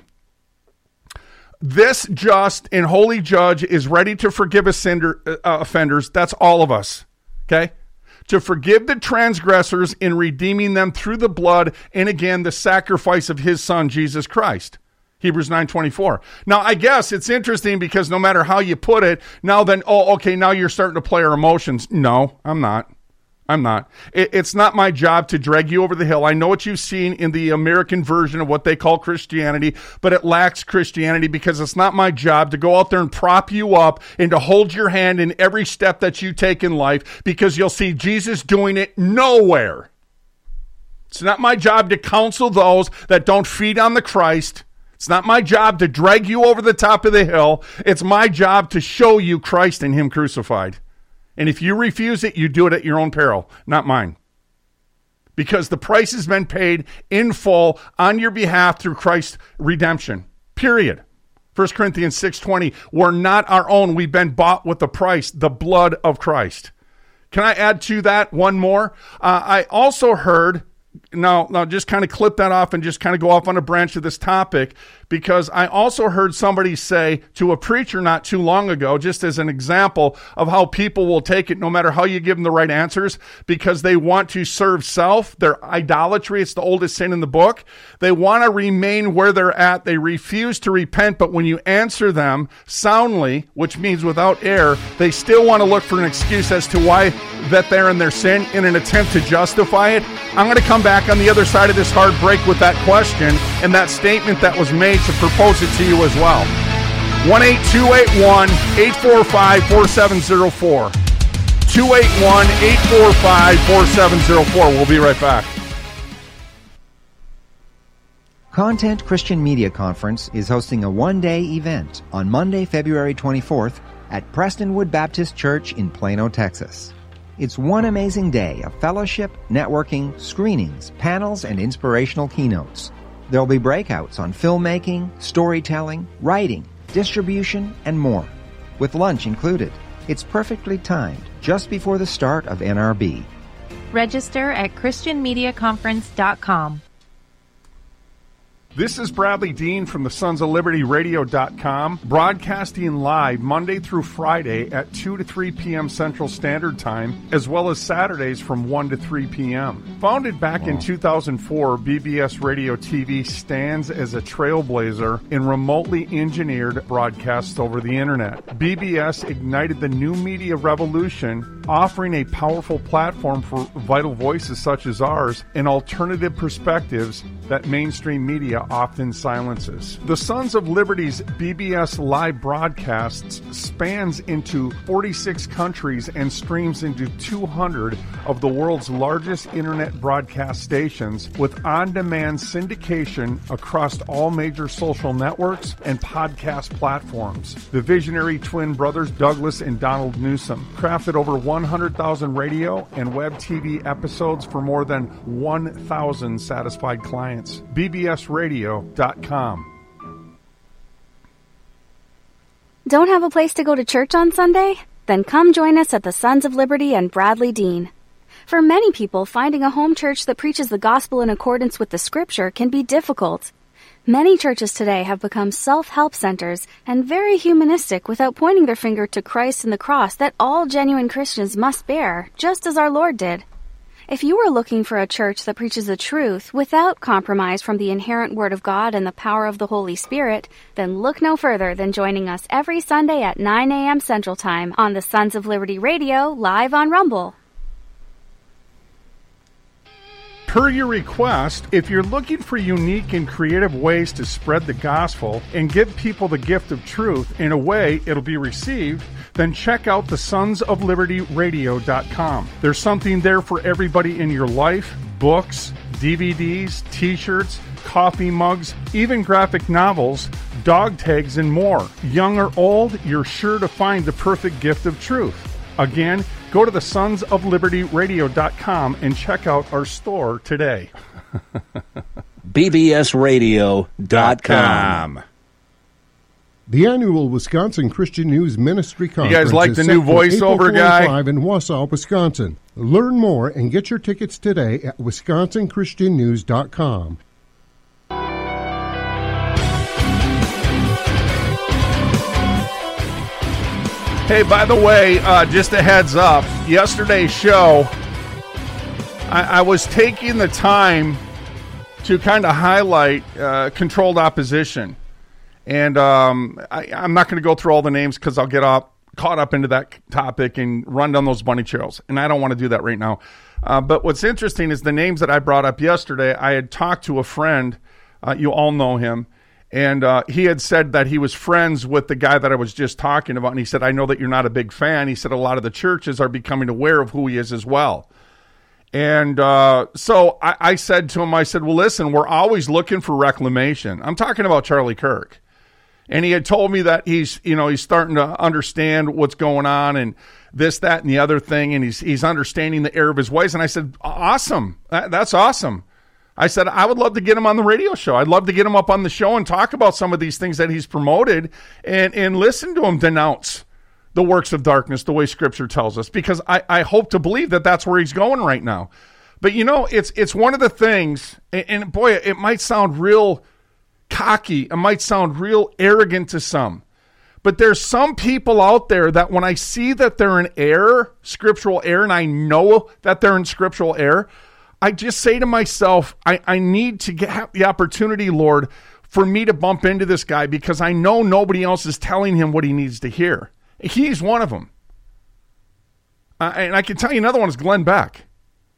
This just and holy judge is ready to forgive offender, uh, offenders. That's all of us, okay? To forgive the transgressors in redeeming them through the blood and, again, the sacrifice of his Son, Jesus Christ. Hebrews nine twenty-four. Now, I guess it's interesting because no matter how you put it, now then, oh, okay, now you're starting to play our emotions. No, I'm not. I'm not. It, it's not my job to drag you over the hill. I know what you've seen in the American version of what they call Christianity, but it lacks Christianity because it's not my job to go out there and prop you up and to hold your hand in every step that you take in life because you'll see Jesus doing it nowhere. It's not my job to counsel those that don't feed on the Christ. It's not my job to drag you over the top of the hill. It's my job to show you Christ and him crucified. And if you refuse it, you do it at your own peril, not mine. Because the price has been paid in full on your behalf through Christ's redemption. Period. First Corinthians six twenty, we're not our own. We've been bought with the price, the blood of Christ. Can I add to that one more? Uh, I also heard now, now just kind of clip that off and just kind of go off on a branch of this topic, because I also heard somebody say to a preacher not too long ago, just as an example of how people will take it no matter how you give them the right answers, because they want to serve self, their idolatry. It's the oldest sin in the book. They want to remain where they're at. They refuse to repent, but when you answer them soundly, which means without error, they still want to look for an excuse as to why that they're in their sin in an attempt to justify it. I'm going to come back on the other side of this hard break with that question and that statement that was made to propose it to you as well. one eight two eight one, eight four five, four seven zero four. two eight one, eight four five, four seven zero four. We'll be right back. Content Christian Media Conference is hosting a one-day event on Monday, February twenty-fourth at Prestonwood Baptist Church in Plano, Texas. It's one amazing day of fellowship, networking, screenings, panels, and inspirational keynotes. There'll be breakouts on filmmaking, storytelling, writing, distribution, and more, with lunch included. It's perfectly timed, just before the start of N R B. Register at christian media conference dot com. This is Bradley Dean from the Sons of Liberty Radio dot com, broadcasting live Monday through Friday at two to three p.m. Central Standard Time, as well as Saturdays from one to three p.m. Founded back wow. in two thousand four, B B S Radio T V stands as a trailblazer in remotely engineered broadcasts over the Internet. B B S ignited the new media revolution, offering a powerful platform for vital voices such as ours and alternative perspectives that mainstream media often silences. The Sons of Liberty's B B S live broadcasts spans into forty-six countries and streams into two hundred of the world's largest internet broadcast stations, with on-demand syndication across all major social networks and podcast platforms. The visionary twin brothers Douglas and Donald Newsom crafted over one hundred thousand radio and web T V episodes for more than one thousand satisfied clients. B B S Radio dot com. Don't have a place to go to church on Sunday? Then come join us at the Sons of Liberty and Bradley Dean. For many people, finding a home church that preaches the gospel in accordance with the scripture can be difficult. Many churches today have become self-help centers and very humanistic without pointing their finger to Christ and the cross that all genuine Christians must bear, just as our Lord did. If you are looking for a church that preaches the truth without compromise from the inherent Word of God and the power of the Holy Spirit, then look no further than joining us every Sunday at nine a.m. Central Time on the Sons of Liberty Radio, live on Rumble. Per your request, if you're looking for unique and creative ways to spread the gospel and give people the gift of truth in a way it'll be received, then check out the Sons of Liberty Radio dot com. There's something there for everybody in your life: books, D V Ds, t-shirts, coffee mugs, even graphic novels, dog tags, and more. Young or old, you're sure to find the perfect gift of truth. Again, go to the Sons of Liberty Radio dot com and check out our store today. B B S Radio dot com. The annual Wisconsin Christian News Ministry Conference. You guys like the new voiceover guy? In Wausau, Wisconsin. Learn more and get your tickets today at wisconsin christian news dot com. Hey, by the way, uh, just a heads up, yesterday's show, I, I was taking the time to kind of highlight uh, controlled opposition. And um, I, I'm not going to go through all the names because I'll get up, caught up into that topic and run down those bunny trails. And I don't want to do that right now. Uh, but what's interesting is the names that I brought up yesterday, I had talked to a friend. Uh, you all know him. And uh, he had said that he was friends with the guy that I was just talking about. And he said, I know that you're not a big fan. He said a lot of the churches are becoming aware of who he is as well. And uh, so I, I said to him, I said, well, listen, we're always looking for reclamation. I'm talking about Charlie Kirk. And he had told me that he's, you know, he's starting to understand what's going on and this, that, and the other thing. And he's he's understanding the error of his ways. And I said, awesome. That, that's awesome. I said, I would love to get him on the radio show. I'd love to get him up on the show and talk about some of these things that he's promoted and, and listen to him denounce the works of darkness the way Scripture tells us, because I, I hope to believe that that's where he's going right now. But you know, it's it's one of the things, and, and boy, it might sound real cocky, it might sound real arrogant to some, but there's some people out there that when I see that they're in error, scriptural error, and I know that they're in scriptural error, I just say to myself, I, I need to get have the opportunity, Lord, for me to bump into this guy because I know nobody else is telling him what he needs to hear. He's one of them. Uh, and I can tell you another one is Glenn Beck.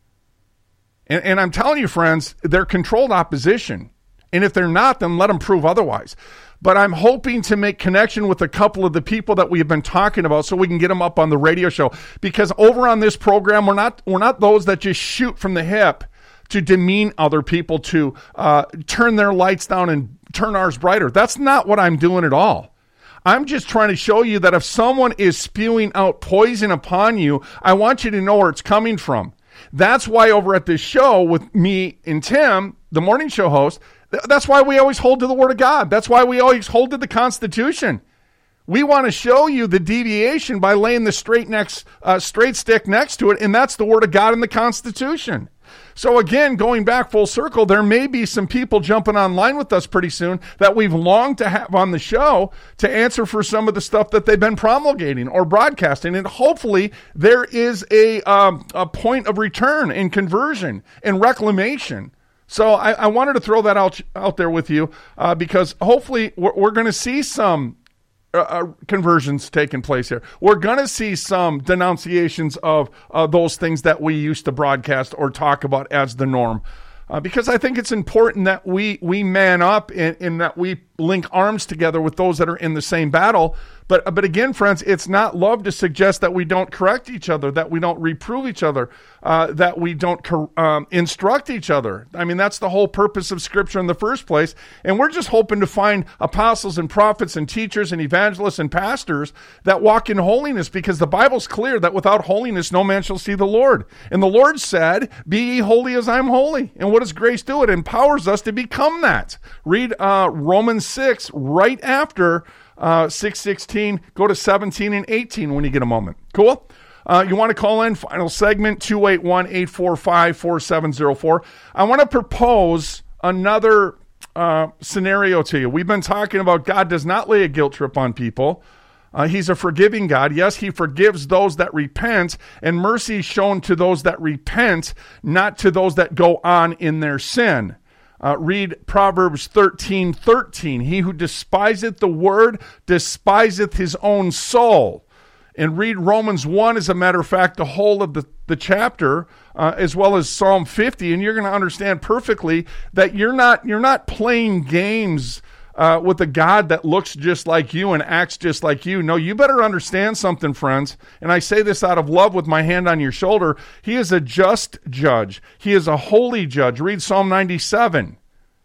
And, and I'm telling you, friends, they're controlled opposition. And if they're not, then let them prove otherwise. But I'm hoping to make connection with a couple of the people that we have been talking about so we can get them up on the radio show. Because over on this program, we're not we're not those that just shoot from the hip to demean other people, to uh, turn their lights down and turn ours brighter. That's not what I'm doing at all. I'm just trying to show you that if someone is spewing out poison upon you, I want you to know where it's coming from. That's why over at this show with me and Tim, the morning show host, that's why we always hold to the Word of God. That's why we always hold to the Constitution. We want to show you the deviation by laying the straight next, uh, straight stick next to it, and that's the Word of God in the Constitution. So again, going back full circle, there may be some people jumping online with us pretty soon that we've longed to have on the show to answer for some of the stuff that they've been promulgating or broadcasting. And hopefully there is a, um, a point of return and conversion and reclamation. So I, I wanted to throw that out, out there with you uh, because hopefully we're, we're going to see some Uh, uh, conversions taking place here. We're going to see some denunciations of uh, those things that we used to broadcast or talk about as the norm. Uh, because I think it's important that we we man up and, and that we link arms together with those that are in the same battle. But but again, friends, it's not love to suggest that we don't correct each other, that we don't reprove each other, uh, that we don't cor- um, instruct each other. I mean, that's the whole purpose of Scripture in the first place. And we're just hoping to find apostles and prophets and teachers and evangelists and pastors that walk in holiness, because the Bible's clear that without holiness no man shall see the Lord. And the Lord said, "Be ye holy as I am holy." And what does grace do? It empowers us to become that. Read uh, Romans six right after Uh, six sixteen, go to seventeen and eighteen when you get a moment. Cool? Uh, you want to call in, final segment, two eight one, eight four five, four seven zero four. I want to propose another uh, scenario to you. We've been talking about God does not lay a guilt trip on people. Uh, he's a forgiving God. Yes, he forgives those that repent, and mercy is shown to those that repent, not to those that go on in their sin. Uh, read Proverbs thirteen thirteen. He who despiseth the word despiseth his own soul. And read Romans one, as a matter of fact, the whole of the, the chapter, uh, as well as Psalm fifty, and you're going to understand perfectly that you're not you're not playing games uh, with a God that looks just like you and acts just like you. No, you better understand something, friends. And I say this out of love with my hand on your shoulder. He is a just judge. He is a holy judge. Read Psalm ninety-seven.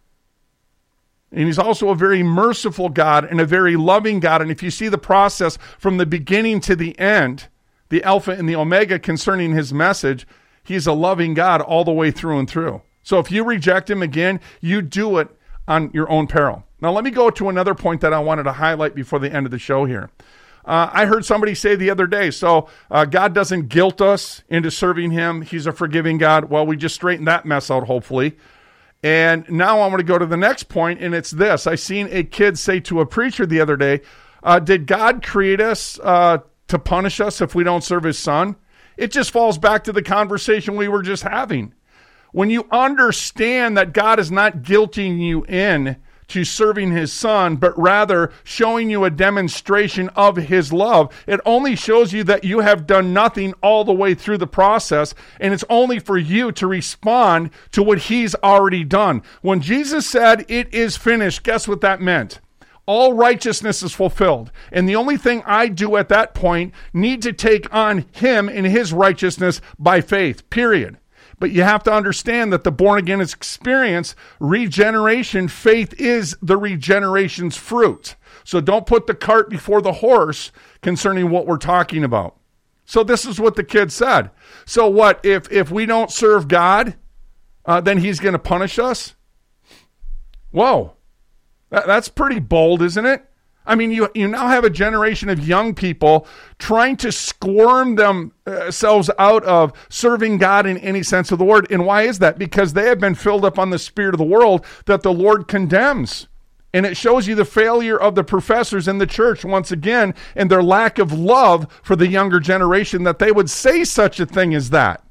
And he's also a very merciful God and a very loving God. And if you see the process from the beginning to the end, the Alpha and the Omega concerning his message, he's a loving God all the way through and through. So if you reject him again, you do it on your own peril. Now, let me go to another point that I wanted to highlight before the end of the show here. Uh, I heard somebody say the other day, so uh, God doesn't guilt us into serving him. He's a forgiving God. Well, we just straightened that mess out, hopefully. And now I want to go to the next point, and it's this. I seen a kid say to a preacher the other day, uh, did God create us uh, to punish us if we don't serve his son? It just falls back to the conversation we were just having. When you understand that God is not guilting you in to serving his son, but rather showing you a demonstration of his love, it only shows you that you have done nothing all the way through the process, and it's only for you to respond to what he's already done. When Jesus said, "It is finished," guess what that meant? All righteousness is fulfilled. And the only thing I do at that point need to take on him and his righteousness by faith, period. But you have to understand that the born-again experience, regeneration, faith is the regeneration's fruit. So don't put the cart before the horse concerning what we're talking about. So this is what the kid said. So what, if, if we don't serve God, uh, then he's going to punish us? Whoa. That, that's pretty bold, isn't it? I mean, you you now have a generation of young people trying to squirm themselves out of serving God in any sense of the word. And why is that? Because they have been filled up on the spirit of the world that the Lord condemns. And it shows you the failure of the professors in the church once again, and their lack of love for the younger generation, that they would say such a thing as that.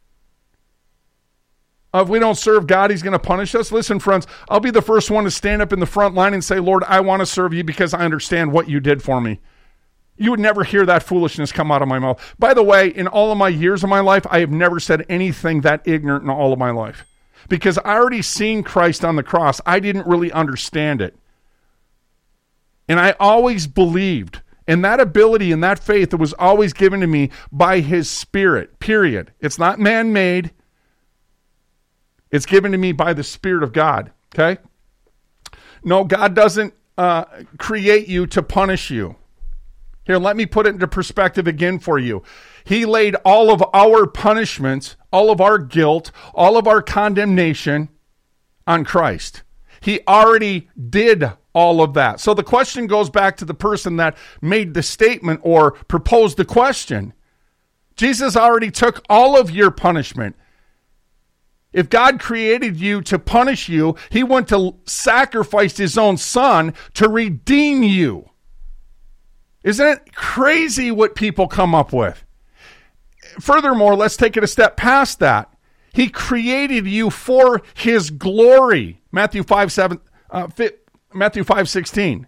Uh, if we don't serve God, he's going to punish us. Listen, friends, I'll be the first one to stand up in the front line and say, Lord, I want to serve you because I understand what you did for me. You would never hear that foolishness come out of my mouth. By the way, in all of my years of my life, I have never said anything that ignorant in all of my life. Because I already seen Christ on the cross. I didn't really understand it. And I always believed. And that ability and that faith that was always given to me by his Spirit, period. It's not man-made. It's given to me by the Spirit of God, okay? No, God doesn't uh, create you to punish you. Here, let me put it into perspective again for you. He laid all of our punishments, all of our guilt, all of our condemnation on Christ. He already did all of that. So the question goes back to the person that made the statement or proposed the question. Jesus already took all of your punishment. If God created you to punish you, he went to sacrifice his own son to redeem you. Isn't it crazy what people come up with? Furthermore, let's take it a step past that. He created you for his glory. Matthew five seven, uh, Matthew five sixteen.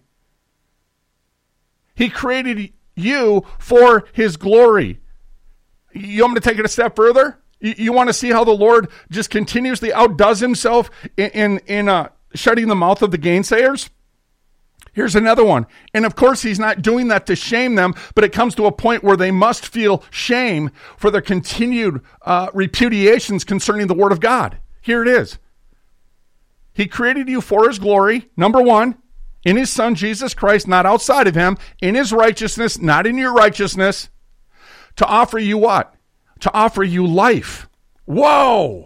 He created you for his glory. You want me to take it a step further? You, you want to see how the Lord just continuously outdoes himself in in, in uh, shutting the mouth of the gainsayers? Here's another one. And of course, he's not doing that to shame them, but it comes to a point where they must feel shame for their continued uh, repudiations concerning the word of God. Here it is. He created you for his glory, number one, in his son, Jesus Christ, not outside of him, in his righteousness, not in your righteousness, to offer you what? To offer you life. Whoa!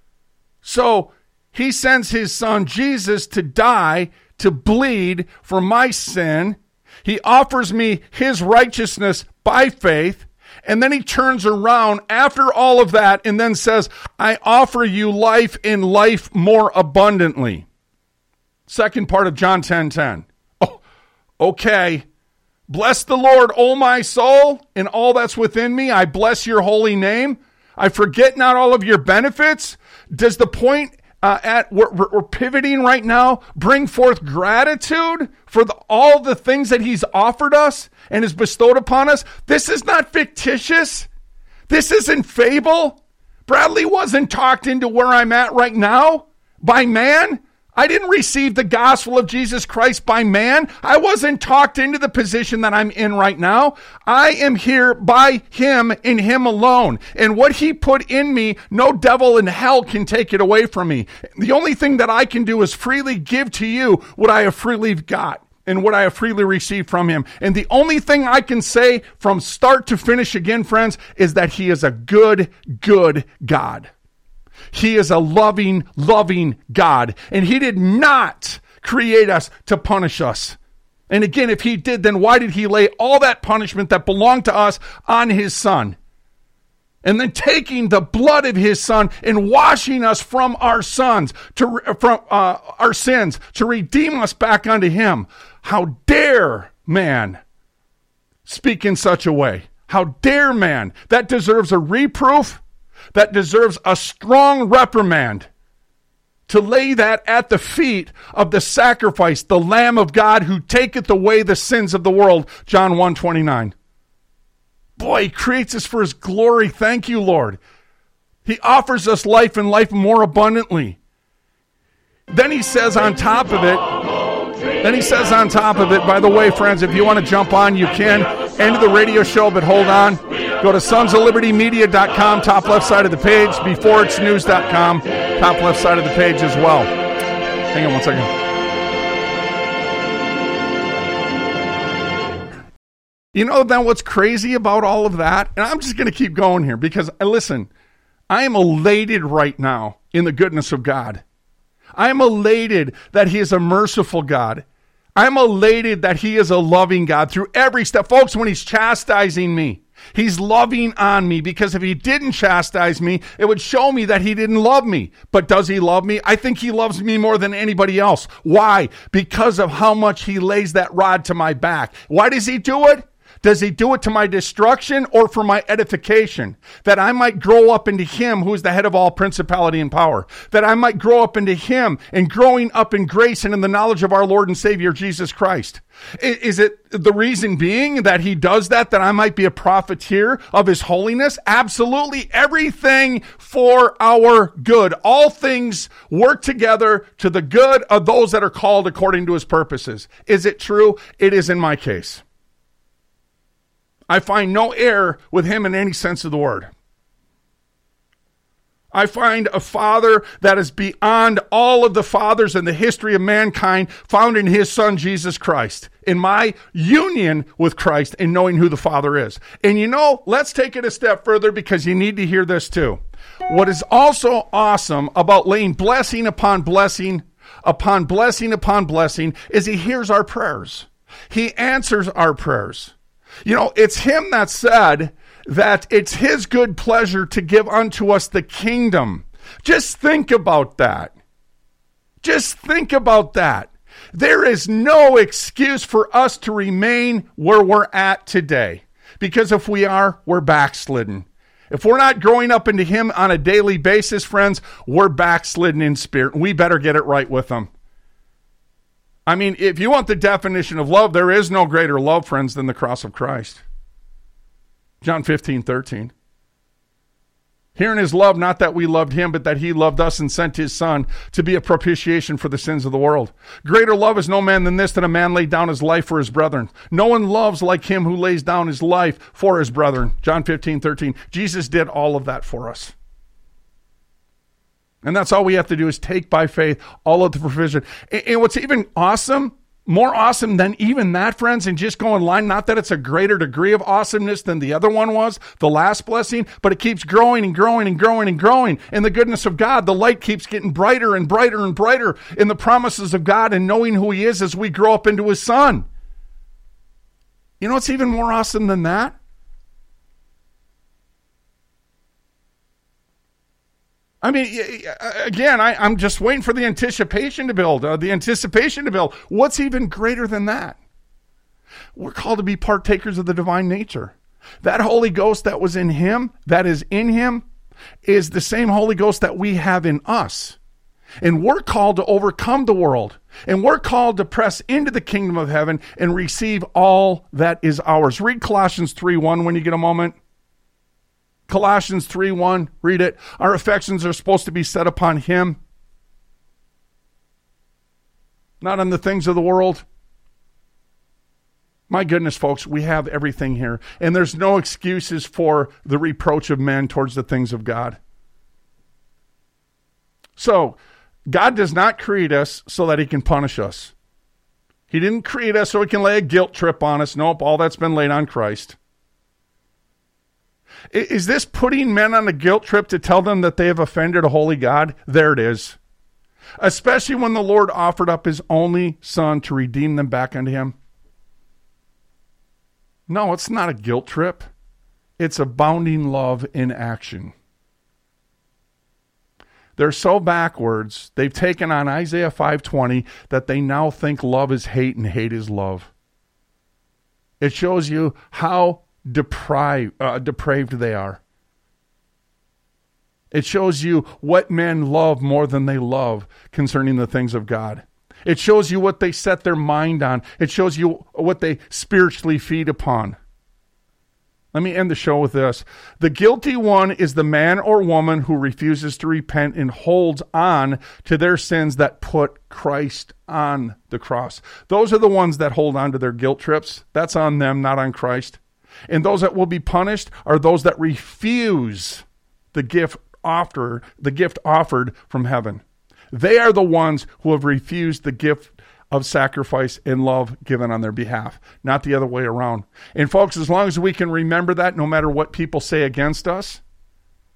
So he sends his son, Jesus, to die, to bleed for my sin. He offers me his righteousness by faith. And then he turns around after all of that and then says, I offer you life in life more abundantly. Second part of John ten ten. Oh, okay. Bless the Lord, O my soul, and all that's within me. I bless your holy name. I forget not all of your benefits. Does the point Uh, at we're, we're pivoting right now, bring forth gratitude for the, all the things that he's offered us and has bestowed upon us? This is not fictitious. This isn't fable. Bradley wasn't talked into where I'm at right now by man. I didn't receive the gospel of Jesus Christ by man. I wasn't talked into the position that I'm in right now. I am here by him and him alone. And what he put in me, no devil in hell can take it away from me. The only thing that I can do is freely give to you what I have freely got and what I have freely received from him. And the only thing I can say from start to finish again, friends, is that he is a good, good God. He is a loving, loving God. And he did not create us to punish us. And again, if he did, then why did he lay all that punishment that belonged to us on his son? And then taking the blood of his son and washing us from our sons, to from uh, our sins, to redeem us back unto him. How dare man speak in such a way? How dare man? That deserves a reproof. That deserves a strong reprimand, to lay that at the feet of the sacrifice, the Lamb of God who taketh away the sins of the world, John one twenty-nine. Boy, he creates us for his glory. Thank you, Lord. He offers us life and life more abundantly. Then he says on top of it, then he says on top of it, by the way, friends, if you want to jump on, you can. End of the radio show, but hold on. Go to sons of liberty media dot com, top left side of the page, before it's news dot com, top left side of the page as well. Hang on one second. You know then what's crazy about all of that? And I'm just going to keep going here because, listen, I am elated right now in the goodness of God. I am elated that he is a merciful God. I'm elated that he is a loving God through every step. Folks, when he's chastising me, he's loving on me, because if he didn't chastise me, it would show me that he didn't love me. But does he love me? I think he loves me more than anybody else. Why? Because of how much he lays that rod to my back. Why does he do it? Does he do it to my destruction or for my edification? That I might grow up into him who is the head of all principality and power. That I might grow up into him and growing up in grace and in the knowledge of our Lord and Savior Jesus Christ. Is it the reason being that he does that, that I might be a profiteer of his holiness? Absolutely. Everything for our good. All things work together to the good of those that are called according to his purposes. Is it true? It is in my case. I find no error with him in any sense of the word. I find a father that is beyond all of the fathers in the history of mankind, found in his son, Jesus Christ, in my union with Christ and knowing who the Father is. And you know, let's take it a step further, because you need to hear this too. What is also awesome about laying blessing upon blessing upon blessing upon blessing is he hears our prayers. He answers our prayers. You know, it's him that said that it's his good pleasure to give unto us the kingdom. Just think about that. Just think about that. There is no excuse for us to remain where we're at today. Because if we are, we're backslidden. If we're not growing up into him on a daily basis, friends, we're backslidden in spirit. We better get it right with him. I mean, if you want the definition of love, there is no greater love, friends, than the cross of Christ. John fifteen thirteen. Herein is love, not that we loved him, but that he loved us and sent his son to be a propitiation for the sins of the world. Greater love is no man than this, that a man laid down his life for his brethren. No one loves like him who lays down his life for his brethren. John fifteen thirteen. Jesus did all of that for us. And that's all we have to do is take by faith all of the provision. And what's even awesome, more awesome than even that, friends, and just go in line, not that it's a greater degree of awesomeness than the other one was, the last blessing, but it keeps growing and growing and growing and growing. In the goodness of God, the light keeps getting brighter and brighter and brighter in the promises of God and knowing who he is as we grow up into his son. You know what's even more awesome than that? I mean, again, I, I'm just waiting for the anticipation to build, uh, the anticipation to build. What's even greater than that? We're called to be partakers of the divine nature. That Holy Ghost that was in him, that is in him, is the same Holy Ghost that we have in us. And we're called to overcome the world. And we're called to press into the kingdom of heaven and receive all that is ours. Read Colossians three one when you get a moment. Colossians three one, read it. Our affections are supposed to be set upon him, not on the things of the world. My goodness, folks, we have everything here. And there's no excuses for the reproach of men towards the things of God. So, God does not create us so that he can punish us. He didn't create us so he can lay a guilt trip on us. Nope, all that's been laid on Christ. Is this putting men on a guilt trip to tell them that they have offended a holy God? There it is. Especially when the Lord offered up his only son to redeem them back unto him. No, it's not a guilt trip. It's abounding love in action. They're so backwards, they've taken on Isaiah five twenty that they now think love is hate and hate is love. It shows you how deprived, uh, depraved they are. It shows you what men love more than they love concerning the things of God. It shows you what they set their mind on. It shows you what they spiritually feed upon. Let me end the show with this. The guilty one is the man or woman who refuses to repent and holds on to their sins that put Christ on the cross. Those are the ones that hold on to their guilt trips. That's on them, not on Christ. And those that will be punished are those that refuse the gift offered, the gift offered from heaven. They are the ones who have refused the gift of sacrifice and love given on their behalf, not the other way around. And folks, as long as we can remember that, no matter what people say against us,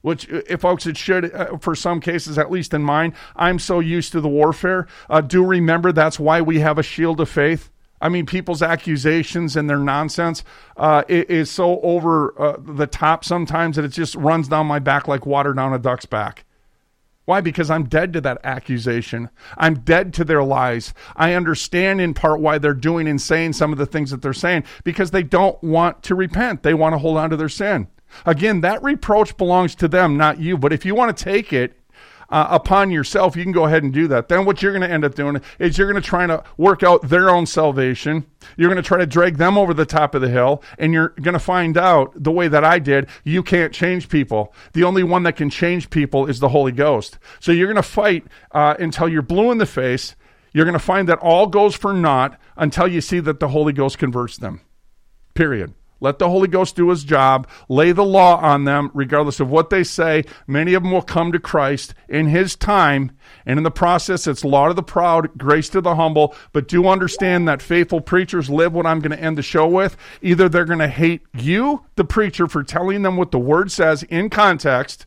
which, uh, folks, it should, uh, for some cases, at least in mine. I'm so used to the warfare. Uh, do remember that's why we have a shield of faith. I mean, people's accusations and their nonsense uh, is so over uh, the top sometimes that it just runs down my back like water down a duck's back. Why? Because I'm dead to that accusation. I'm dead to their lies. I understand in part why they're doing and saying some of the things that they're saying, because they don't want to repent. They want to hold on to their sin. Again, that reproach belongs to them, not you. But if you want to take it uh, upon yourself, you can go ahead and do that. Then what you're going to end up doing is you're going to try to work out their own salvation. You're going to try to drag them over the top of the hill, and you're going to find out, the way that I did, you can't change people. The only one that can change people is the Holy Ghost. So you're going to fight uh, until you're blue in the face. You're going to find that all goes for naught until you see that the Holy Ghost converts them. Period. Let the Holy Ghost do his job. Lay the law on them, regardless of what they say. Many of them will come to Christ in his time. And in the process, it's law to the proud, grace to the humble. But do understand that faithful preachers live what I'm going to end the show with. Either they're going to hate you, the preacher, for telling them what the word says in context,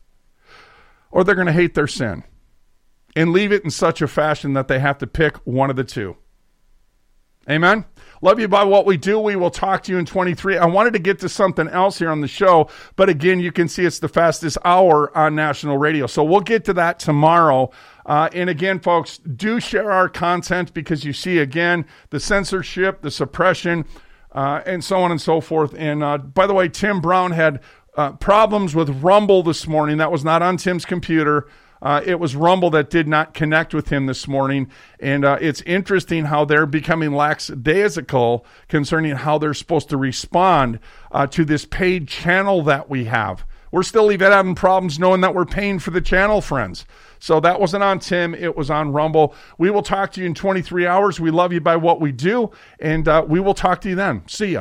or they're going to hate their sin and leave it in such a fashion that they have to pick one of the two. Amen? Love you by what we do. We will talk to you in twenty-three. I wanted to get to something else here on the show, but again, you can see it's the fastest hour on national radio. So we'll get to that tomorrow. Uh, and again, folks, do share our content, because you see, again, the censorship, the suppression, uh, and so on and so forth. And uh, by the way, Tim Brown had uh, problems with Rumble this morning. That was not on Tim's computer. Uh, it was Rumble that did not connect with him this morning. And uh, it's interesting how they're becoming lackadaisical concerning how they're supposed to respond uh, to this paid channel that we have. We're still even having problems knowing that we're paying for the channel, friends. So that wasn't on Tim. It was on Rumble. We will talk to you in twenty-three hours. We love you by what we do, and uh, we will talk to you then. See ya.